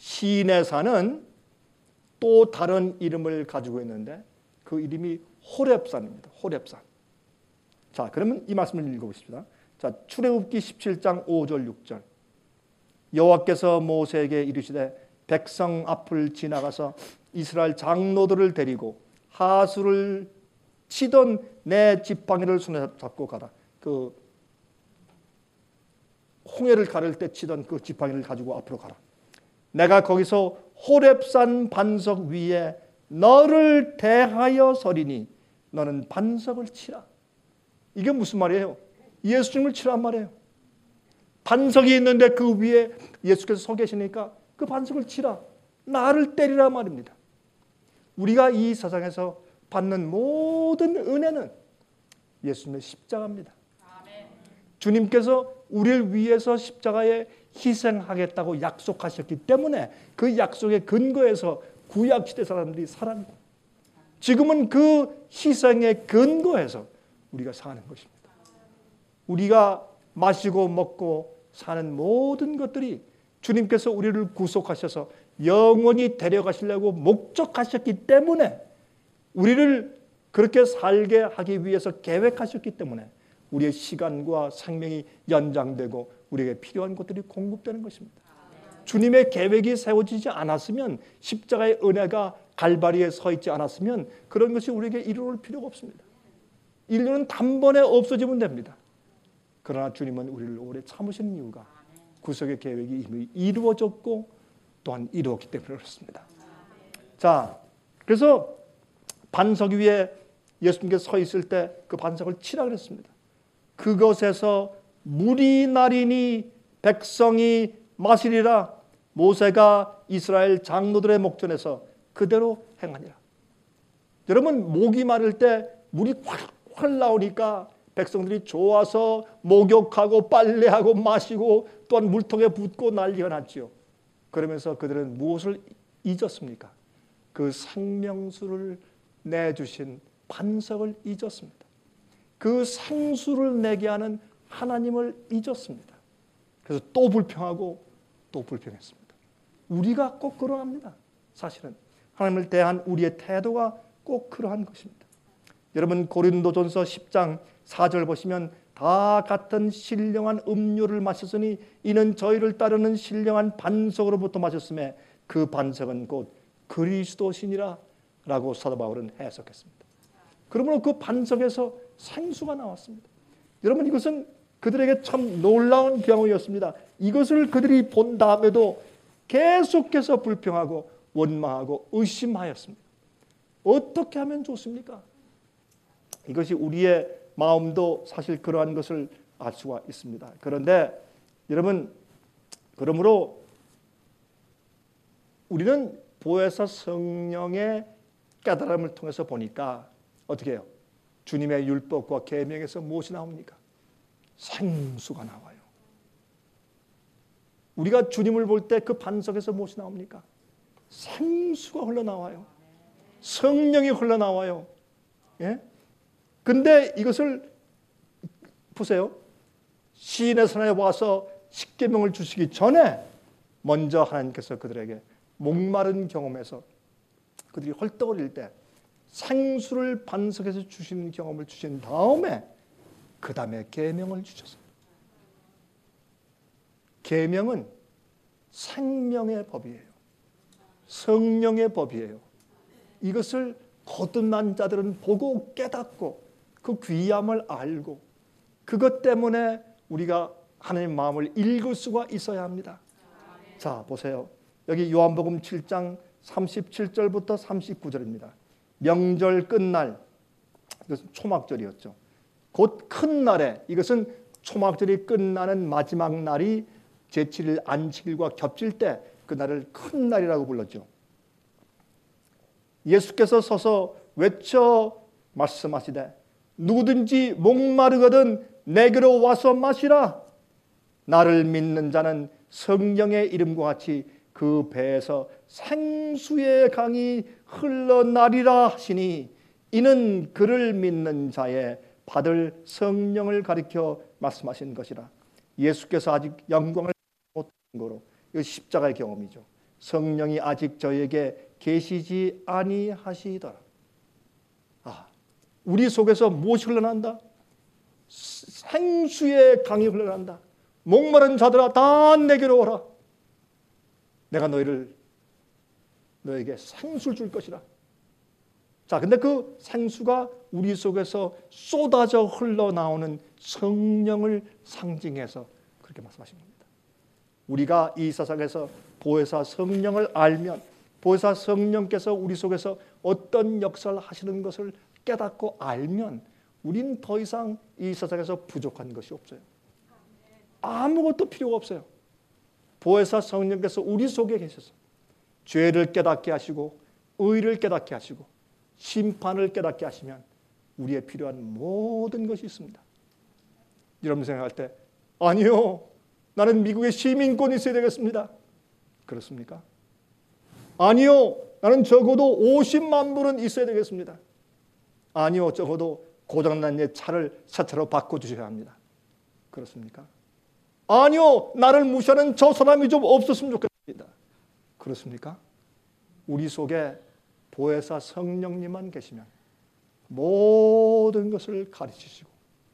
Speaker 5: 시내산은 또 다른 이름을 가지고 있는데 그 이름이 호렙산입니다. 호렙산. 자, 그러면 이 말씀을 읽어보십시다. 자, 출애굽기 17장 5절 6절. 여호와께서 모세에게 이르시되 백성 앞을 지나가서 이스라엘 장로들을 데리고 하수를 치던 내 지팡이를 손에 잡고 가라. 그 홍해를 가를 때 치던 그 지팡이를 가지고 앞으로 가라. 내가 거기서 호렙산 반석 위에 너를 대하여 서리니 너는 반석을 치라. 이게 무슨 말이에요? 예수님을 치란 말이에요. 반석이 있는데 그 위에 예수께서 서 계시니까 그 반석을 치라. 나를 때리라 말입니다. 우리가 이 세상에서 받는 모든 은혜는 예수님의 십자가입니다. 주님께서 우리를 위해서 십자가에 희생하겠다고 약속하셨기 때문에 그 약속의 근거에서 구약시대 사람들이 살았고 지금은 그 희생의 근거에서 우리가 사는 것입니다. 우리가 마시고 먹고 사는 모든 것들이 주님께서 우리를 구속하셔서 영원히 데려가시려고 목적하셨기 때문에 우리를 그렇게 살게 하기 위해서 계획하셨기 때문에 우리의 시간과 생명이 연장되고 우리에게 필요한 것들이 공급되는 것입니다. 주님의 계획이 세워지지 않았으면 십자가의 은혜가 갈바리에 서 있지 않았으면 그런 것이 우리에게 이루어질 필요가 없습니다. 인류는 단번에 없어지면 됩니다. 그러나 주님은 우리를 오래 참으시는 이유가 구속의 계획이 이미 이루어졌고 또한 이루었기 때문에 그렇습니다. 자, 그래서 반석 위에 예수님께서 서 있을 때 그 반석을 치라 그랬습니다. 그것에서 물이 나리니 백성이 마시리라. 모세가 이스라엘 장로들의 목전에서 그대로 행하니라. 여러분, 목이 마를 때 물이 확 나오니까 백성들이 좋아서 목욕하고 빨래하고 마시고 또한 물통에 붓고 난리가 났죠. 그러면서 그들은 무엇을 잊었습니까? 그 생명수를 내주신 반석을 잊었습니다. 그 생수를 내게 하는 하나님을 잊었습니다. 그래서 또 불평하고 또 불평했습니다. 우리가 꼭 그러합니다. 사실은 하나님을 대한 우리의 태도가 꼭 그러한 것입니다. 여러분, 고린도전서 10장 4절 보시면 다 같은 신령한 음료를 마셨으니 이는 저희를 따르는 신령한 반석으로부터 마셨음에 그 반석은 곧 그리스도시니라 라고 사도 바울은 해석했습니다. 그러므로 그 반석에서 생수가 나왔습니다. 여러분, 이것은 그들에게 참 놀라운 경험이었습니다. 이것을 그들이 본 다음에도 계속해서 불평하고 원망하고 의심하였습니다. 어떻게 하면 좋습니까? 이것이 우리의 마음도 사실 그러한 것을 알 수가 있습니다. 그런데 여러분, 그러므로 우리는 보혜사 성령의 깨달음을 통해서 보니까 어떻게 해요? 주님의 율법과 계명에서 무엇이 나옵니까? 생수가 나와요. 우리가 주님을 볼 때 그 반석에서 무엇이 나옵니까? 생수가 흘러나와요. 성령이 흘러나와요. 예? 근데 이것을 보세요. 시인의 산에 와서 십계명을 주시기 전에 먼저 하나님께서 그들에게 목마른 경험에서 그들이 헐떡거릴 때 생수를 반석에서 주시는 경험을 주신 다음에 그 다음에 계명을 주셨어요. 계명은 생명의 법이에요. 성령의 법이에요. 이것을 거듭난 자들은 보고 깨닫고 그 귀함을 알고 그것 때문에 우리가 하나님의 마음을 읽을 수가 있어야 합니다. 자, 보세요. 여기 요한복음 7장 37절부터 39절입니다. 명절 끝날, 이것은 초막절이었죠. 곧 큰 날에, 이것은 초막절이 끝나는 마지막 날이 제7일 안식일과 겹칠 때 그 날을 큰 날이라고 불렀죠. 예수께서 서서 외쳐 말씀하시되 누구든지 목마르거든 내게로 와서 마시라. 나를 믿는 자는 성령의 이름과 같이 그 배에서 생수의 강이 흘러나리라 하시니 이는 그를 믿는 자의 받을 성령을 가리켜 말씀하신 것이라. 예수께서 아직 영광을 못한 거로 이 십자가의 경험이죠. 성령이 아직 저에게 계시지 아니하시더라. 우리 속에서 무엇이 흘러난다? 생수의 강이 흘러난다. 목마른 자들아 다 내게로 오라. 내가 너에게 생수를 줄 것이라. 자, 근데 그 생수가 우리 속에서 쏟아져 흘러나오는 성령을 상징해서 그렇게 말씀하신 겁니다. 우리가 이 세상에서 보혜사 성령을 알면, 보혜사 성령께서 우리 속에서 어떤 역사를 하시는 것을 깨닫고 알면 우린 더 이상 이 세상에서 부족한 것이 없어요. 아무것도 필요가 없어요. 보혜사 성령께서 우리 속에 계셔서 죄를 깨닫게 하시고 의를 깨닫게 하시고 심판을 깨닫게 하시면 우리의 필요한 모든 것이 있습니다. 여러분 생각할 때 아니요, 나는 미국의 시민권이 있어야 되겠습니다. 그렇습니까? 아니요, 나는 적어도 50만 불은 있어야 되겠습니다. 아니요, 적어도 고장난 내 차를 새 차로 바꿔주셔야 합니다. 그렇습니까? 아니요, 나를 무시하는 저 사람이 좀 없었으면 좋겠습니다. 그렇습니까? 우리 속에 보혜사 성령님만 계시면 모든 것을 가르치시고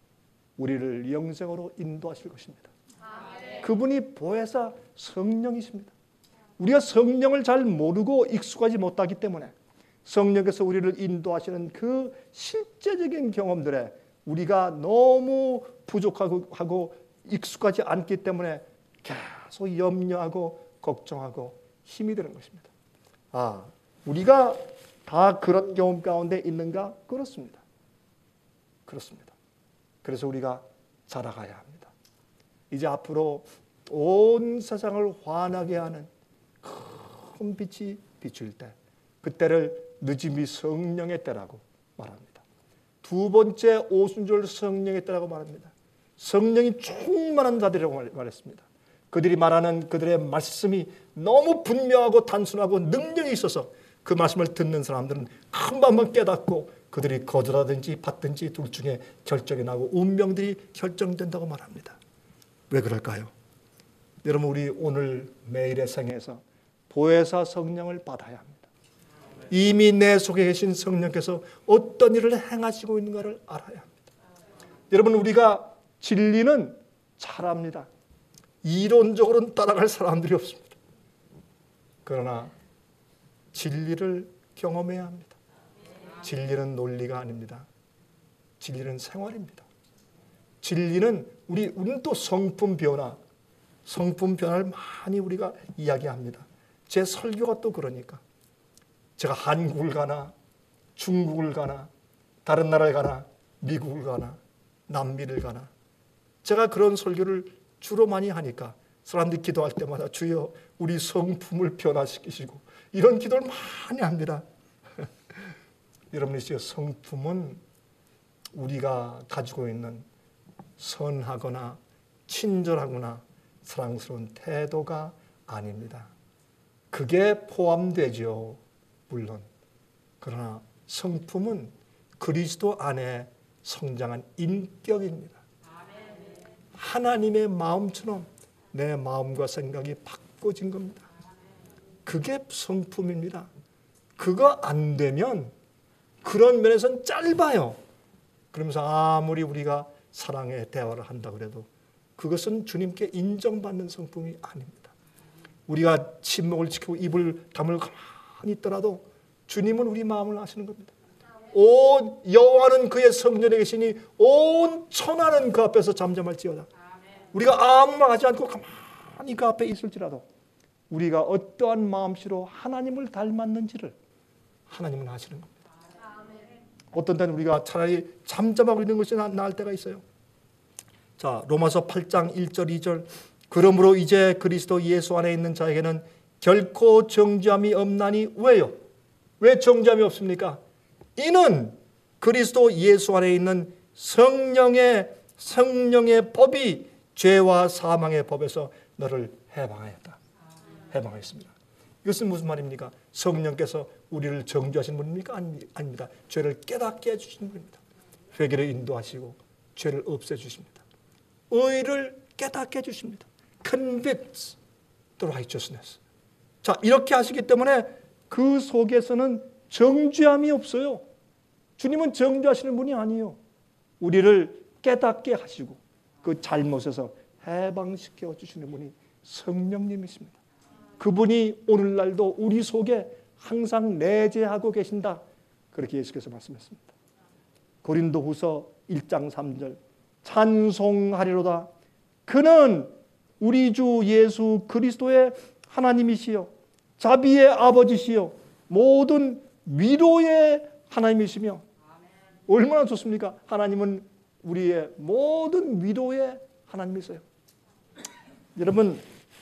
Speaker 5: 우리를 영생으로 인도하실 것입니다. 그분이 보혜사 성령이십니다. 우리가 성령을 잘 모르고 익숙하지 못하기 때문에 성령께서 우리를 인도하시는 그 실제적인 경험들에 우리가 너무 부족하고 익숙하지 않기 때문에 계속 염려하고 걱정하고 힘이 드는 것입니다. 우리가 다 그런 경험 가운데 있는가? 그렇습니다. 그렇습니다. 그래서 우리가 자라가야 합니다. 이제 앞으로 온 세상을 환하게 하는 큰 빛이 비출 때, 그때를 늦음이 성령의 때라고 말합니다. 두 번째 오순절 성령의 때라고 말합니다. 성령이 충만한 자들이라고 말했습니다. 그들이 말하는 그들의 말씀이 너무 분명하고 단순하고 능력이 있어서 그 말씀을 듣는 사람들은 금방 깨닫고 그들이 거절하든지 받든지 둘 중에 결정이 나고 운명들이 결정된다고 말합니다. 왜 그럴까요? 여러분, 우리 오늘 매일의 생애에서 보혜사 성령을 받아야 합니다. 이미 내 속에 계신 성령께서 어떤 일을 행하시고 있는가를 알아야 합니다. 여러분, 우리가 진리는 잘 압니다. 이론적으로는 따라갈 사람들이 없습니다. 그러나 진리를 경험해야 합니다. 진리는 논리가 아닙니다. 진리는 생활입니다. 진리는 우리는 또 성품 변화를 많이 우리가 이야기합니다. 제 설교가 또 그러니까 제가 한국을 가나 중국을 가나 다른 나라를 가나 미국을 가나 남미를 가나 제가 그런 설교를 주로 많이 하니까 사람들이 기도할 때마다 주여 우리 성품을 변화시키시고 이런 기도를 많이 합니다. 여러분이 성품은 우리가 가지고 있는 선하거나 친절하거나 사랑스러운 태도가 아닙니다. 그게 포함되죠. 물론. 그러나 성품은 그리스도 안에 성장한 인격입니다. 하나님의 마음처럼 내 마음과 생각이 바꿔진 겁니다. 그게 성품입니다. 그거 안 되면 그런 면에서는 짧아요. 그러면서 아무리 우리가 사랑의 대화를 한다 그래도 그것은 주님께 인정받는 성품이 아닙니다. 우리가 침묵을 지키고 입을 다물고 가만히 있더라도 주님은 우리 마음을 아시는 겁니다. 온 여호와는 그의 성전에 계시니 온 천하는 그 앞에서 잠잠할지어다. 우리가 아무 말 하지 않고 가만히 그 앞에 있을지라도 우리가 어떠한 마음씨로 하나님을 닮았는지를 하나님은 아시는 겁니다. 어떤 때는 우리가 차라리 잠잠하고 있는 것이 나을 때가 있어요. 자, 로마서 8장 1절 2절 그러므로 이제 그리스도 예수 안에 있는 자에게는 결코 정죄함이 없나니 왜요? 왜 정죄함이 없습니까? 이는 그리스도 예수 안에 있는 성령의 법이 죄와 사망의 법에서 너를 해방하였다. 해방하였습니다. 이것은 무슨 말입니까? 성령께서 우리를 정죄하시는 분입니까? 아닙니다. 죄를 깨닫게 해주시는 분입니다. 회개를 인도하시고 죄를 없애주십니다. 의를 깨닫게 해주십니다. Convict the righteousness. 자, 이렇게 하시기 때문에 그 속에서는 정죄함이 없어요. 주님은 정죄하시는 분이 아니에요. 우리를 깨닫게 하시고 그 잘못에서 해방시켜 주시는 분이 성령님이십니다. 그분이 오늘날도 우리 속에 항상 내재하고 계신다. 그렇게 예수께서 말씀했습니다. 고린도후서 1장 3절 찬송하리로다. 그는 우리 주 예수 그리스도의 하나님이시요 자비의 아버지시요 모든 위로의 하나님이시며 얼마나 좋습니까? 하나님은 우리의 모든 위로의 하나님이세요. 여러분,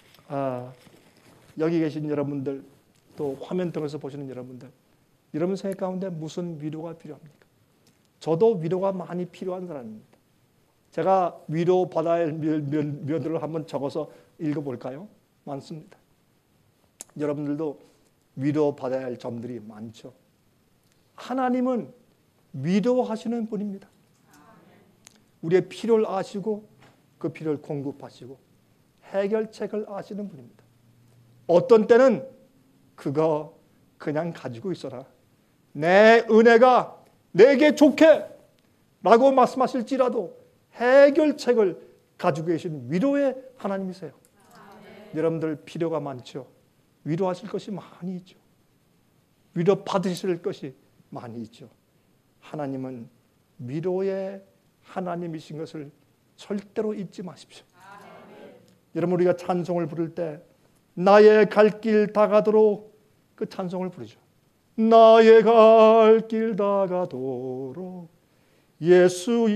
Speaker 5: 여기 계신 여러분들, 또 화면 통해서 보시는 여러분들, 여러분 생각 가운데 무슨 위로가 필요합니까? 저도 위로가 많이 필요한 사람입니다. 제가 위로 받아야 할 면들을 한번 적어서 읽어볼까요? 많습니다. 여러분들도 위로 받아야 할 점들이 많죠. 하나님은 위로하시는 분입니다. 우리의 필요를 아시고 그 필요를 공급하시고 해결책을 아시는 분입니다. 어떤 때는 그거 그냥 가지고 있어라. 내 은혜가 내게 좋게 라고 말씀하실지라도 해결책을 가지고 계신 위로의 하나님이세요. 여러분들 필요가 많죠. 위로하실 것이 많이 있죠. 위로 받으실 것이 많이 있죠. 하나님은 위로의 하나님이신 것을 절대로 잊지 마십시오. 여러분 우리가 찬송을 부를 때 나의 갈 길 다가도록 그 찬송을 부르죠. 나의 갈 길 다가도록 예수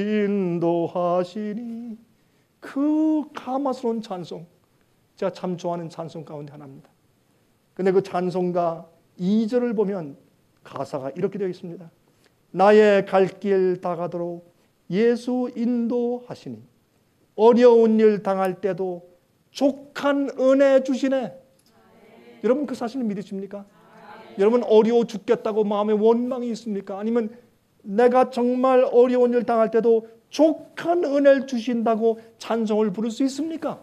Speaker 5: 인도하시니 그 감화스러운 찬송 제가 참 좋아하는 찬송 가운데 하나입니다. 근데 그 찬송가 2절을 보면 가사가 이렇게 되어 있습니다. 나의 갈 길 다가도록 예수 인도하시니 어려운 일 당할 때도 족한 은혜 주시네. 여러분 그 사실을 믿으십니까? 여러분 어려워 죽겠다고 마음에 원망이 있습니까? 아니면 내가 정말 어려운 일 당할 때도 족한 은혜를 주신다고 찬송을 부를 수 있습니까?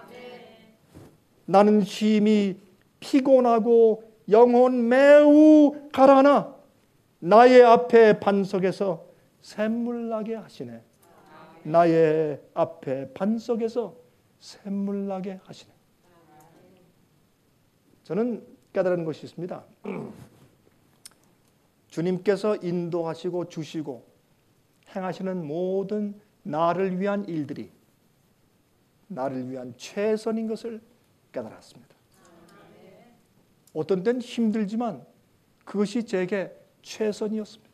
Speaker 5: 나는 힘이 피곤하고 영혼 매우 가라나 나의 앞에 반석에서 샘물 나게 하시네. 나의 앞에 반석에서 샘물 나게 하시네. 저는 깨달은 것이 있습니다. 주님께서 인도하시고 주시고 행하시는 모든 나를 위한 일들이 나를 위한 최선인 것을 깨달았습니다. 어떤 때는 힘들지만 그것이 제게 최선이었습니다.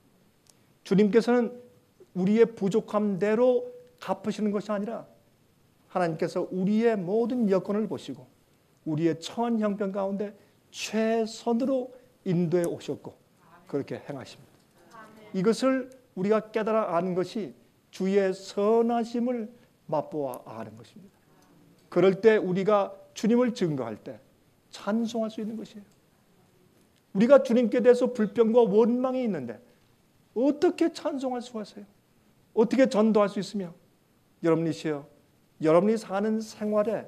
Speaker 5: 주님께서는 우리의 부족함대로 갚으시는 것이 아니라 하나님께서 우리의 모든 여건을 보시고 우리의 처한 형편 가운데 최선으로 인도해 오셨고 그렇게 행하십니다. 이것을 우리가 깨달아 아는 것이 주의 선하심을 맛보아 아는 것입니다. 그럴 때 우리가 주님을 증거할 때 찬송할 수 있는 것이에요. 우리가 주님께 대해서 불평과 원망이 있는데 어떻게 찬송할 수가 있어요? 어떻게 전도할 수 있으며 여러분이시여 여러분이 사는 생활에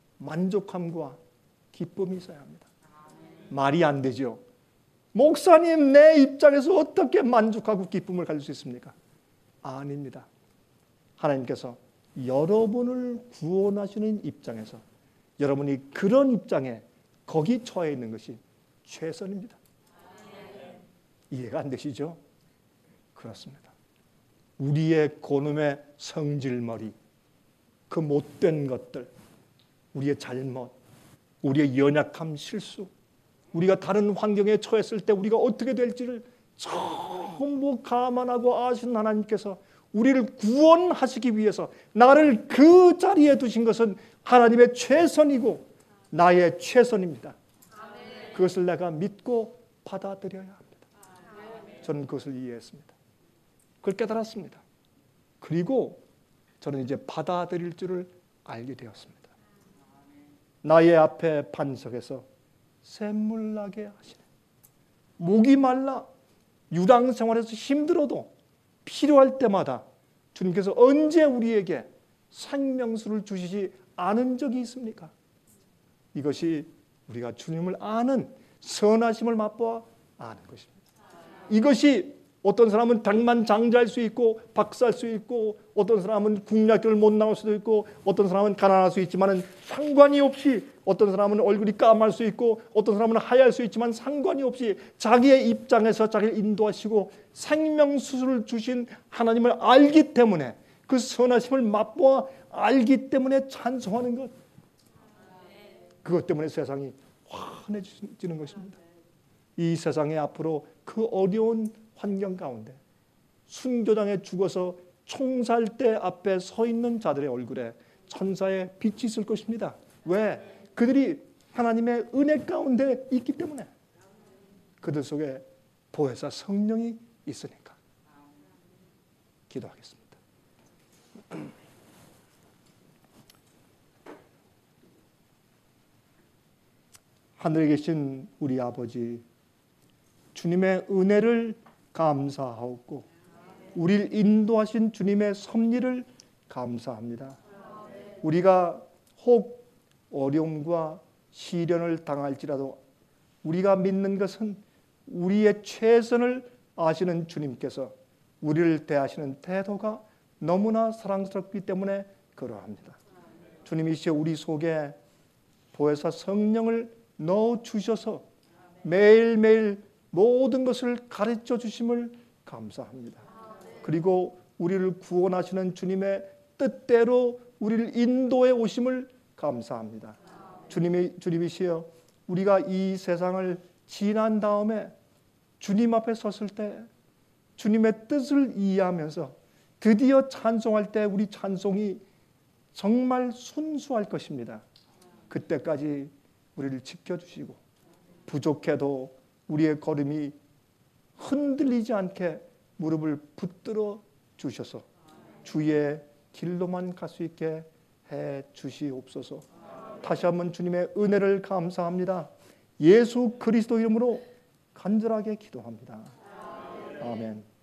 Speaker 5: 만족함과 기쁨이 있어야 합니다. 말이 안 되죠. 목사님 내 입장에서 어떻게 만족하고 기쁨을 가질 수 있습니까? 아닙니다. 하나님께서 여러분을 구원하시는 입장에서 여러분이 그런 입장에 거기 처해 있는 것이 최선입니다. 이해가 안 되시죠? 그렇습니다. 우리의 고놈의 성질머리, 그 못된 것들, 우리의 잘못, 우리의 연약함, 실수, 우리가 다른 환경에 처했을 때 우리가 어떻게 될지를 전부 감안하고 아시는 하나님께서 우리를 구원하시기 위해서 나를 그 자리에 두신 것은 하나님의 최선이고 나의 최선입니다. 그것을 내가 믿고 받아들여야 합니다. 저는 그것을 이해했습니다. 그걸 깨달았습니다. 그리고 저는 이제 받아들일 줄을 알게 되었습니다. 나의 앞에 반석에서 샘물 나게 하시네. 목이 말라 유랑 생활에서 힘들어도 필요할 때마다 주님께서 언제 우리에게 생명수를 주시지 않은 적이 있습니까? 이것이 우리가 주님을 아는 선하심을 맛보아 아는 것입니다. 이것이 어떤 사람은 백만장자일 수 있고 박사일 수 있고 어떤 사람은 국립학교를 못 나올 수도 있고 어떤 사람은 가난할 수 있지만 상관이 없이 어떤 사람은 얼굴이 까말 수 있고 어떤 사람은 하얄 수 있지만 상관이 없이 자기의 입장에서 자기를 인도하시고 생명수술을 주신 하나님을 알기 때문에 그 선하심을 맛보아 알기 때문에 찬송하는 것, 그것 때문에 세상이 환해지는 것입니다. 이 세상에 앞으로 그 어려운 환경 가운데 순교당에 죽어서 총살대 앞에 서 있는 자들의 얼굴에 천사의 빛이 있을 것입니다. 왜? 그들이 하나님의 은혜 가운데 있기 때문에, 그들 속에 보혜사 성령이 있으니까. 기도하겠습니다. 하늘에 계신 우리 아버지, 주님의 은혜를 감사하옵고 우리를 인도하신 주님의 섭리를 감사합니다. 우리가 혹 어려움과 시련을 당할지라도 우리가 믿는 것은 우리의 최선을 아시는 주님께서 우리를 대하시는 태도가 너무나 사랑스럽기 때문에 그러합니다. 주님이시여 우리 속에 보혜사 성령을 넣어주셔서 매일매일 모든 것을 가르쳐 주심을 감사합니다. 그리고 우리를 구원하시는 주님의 뜻대로 우리를 인도해 오심을 감사합니다. 주님이시여 우리가 이 세상을 지난 다음에 주님 앞에 섰을 때 주님의 뜻을 이해하면서 드디어 찬송할 때 우리 찬송이 정말 순수할 것입니다. 그때까지 우리를 지켜주시고 부족해도 우리의 걸음이 흔들리지 않게 무릎을 붙들어 주셔서 주의 길로만 갈 수 있게 해 주시옵소서. 다시 한번 주님의 은혜를 감사합니다. 예수 그리스도 이름으로 간절하게 기도합니다. 아멘.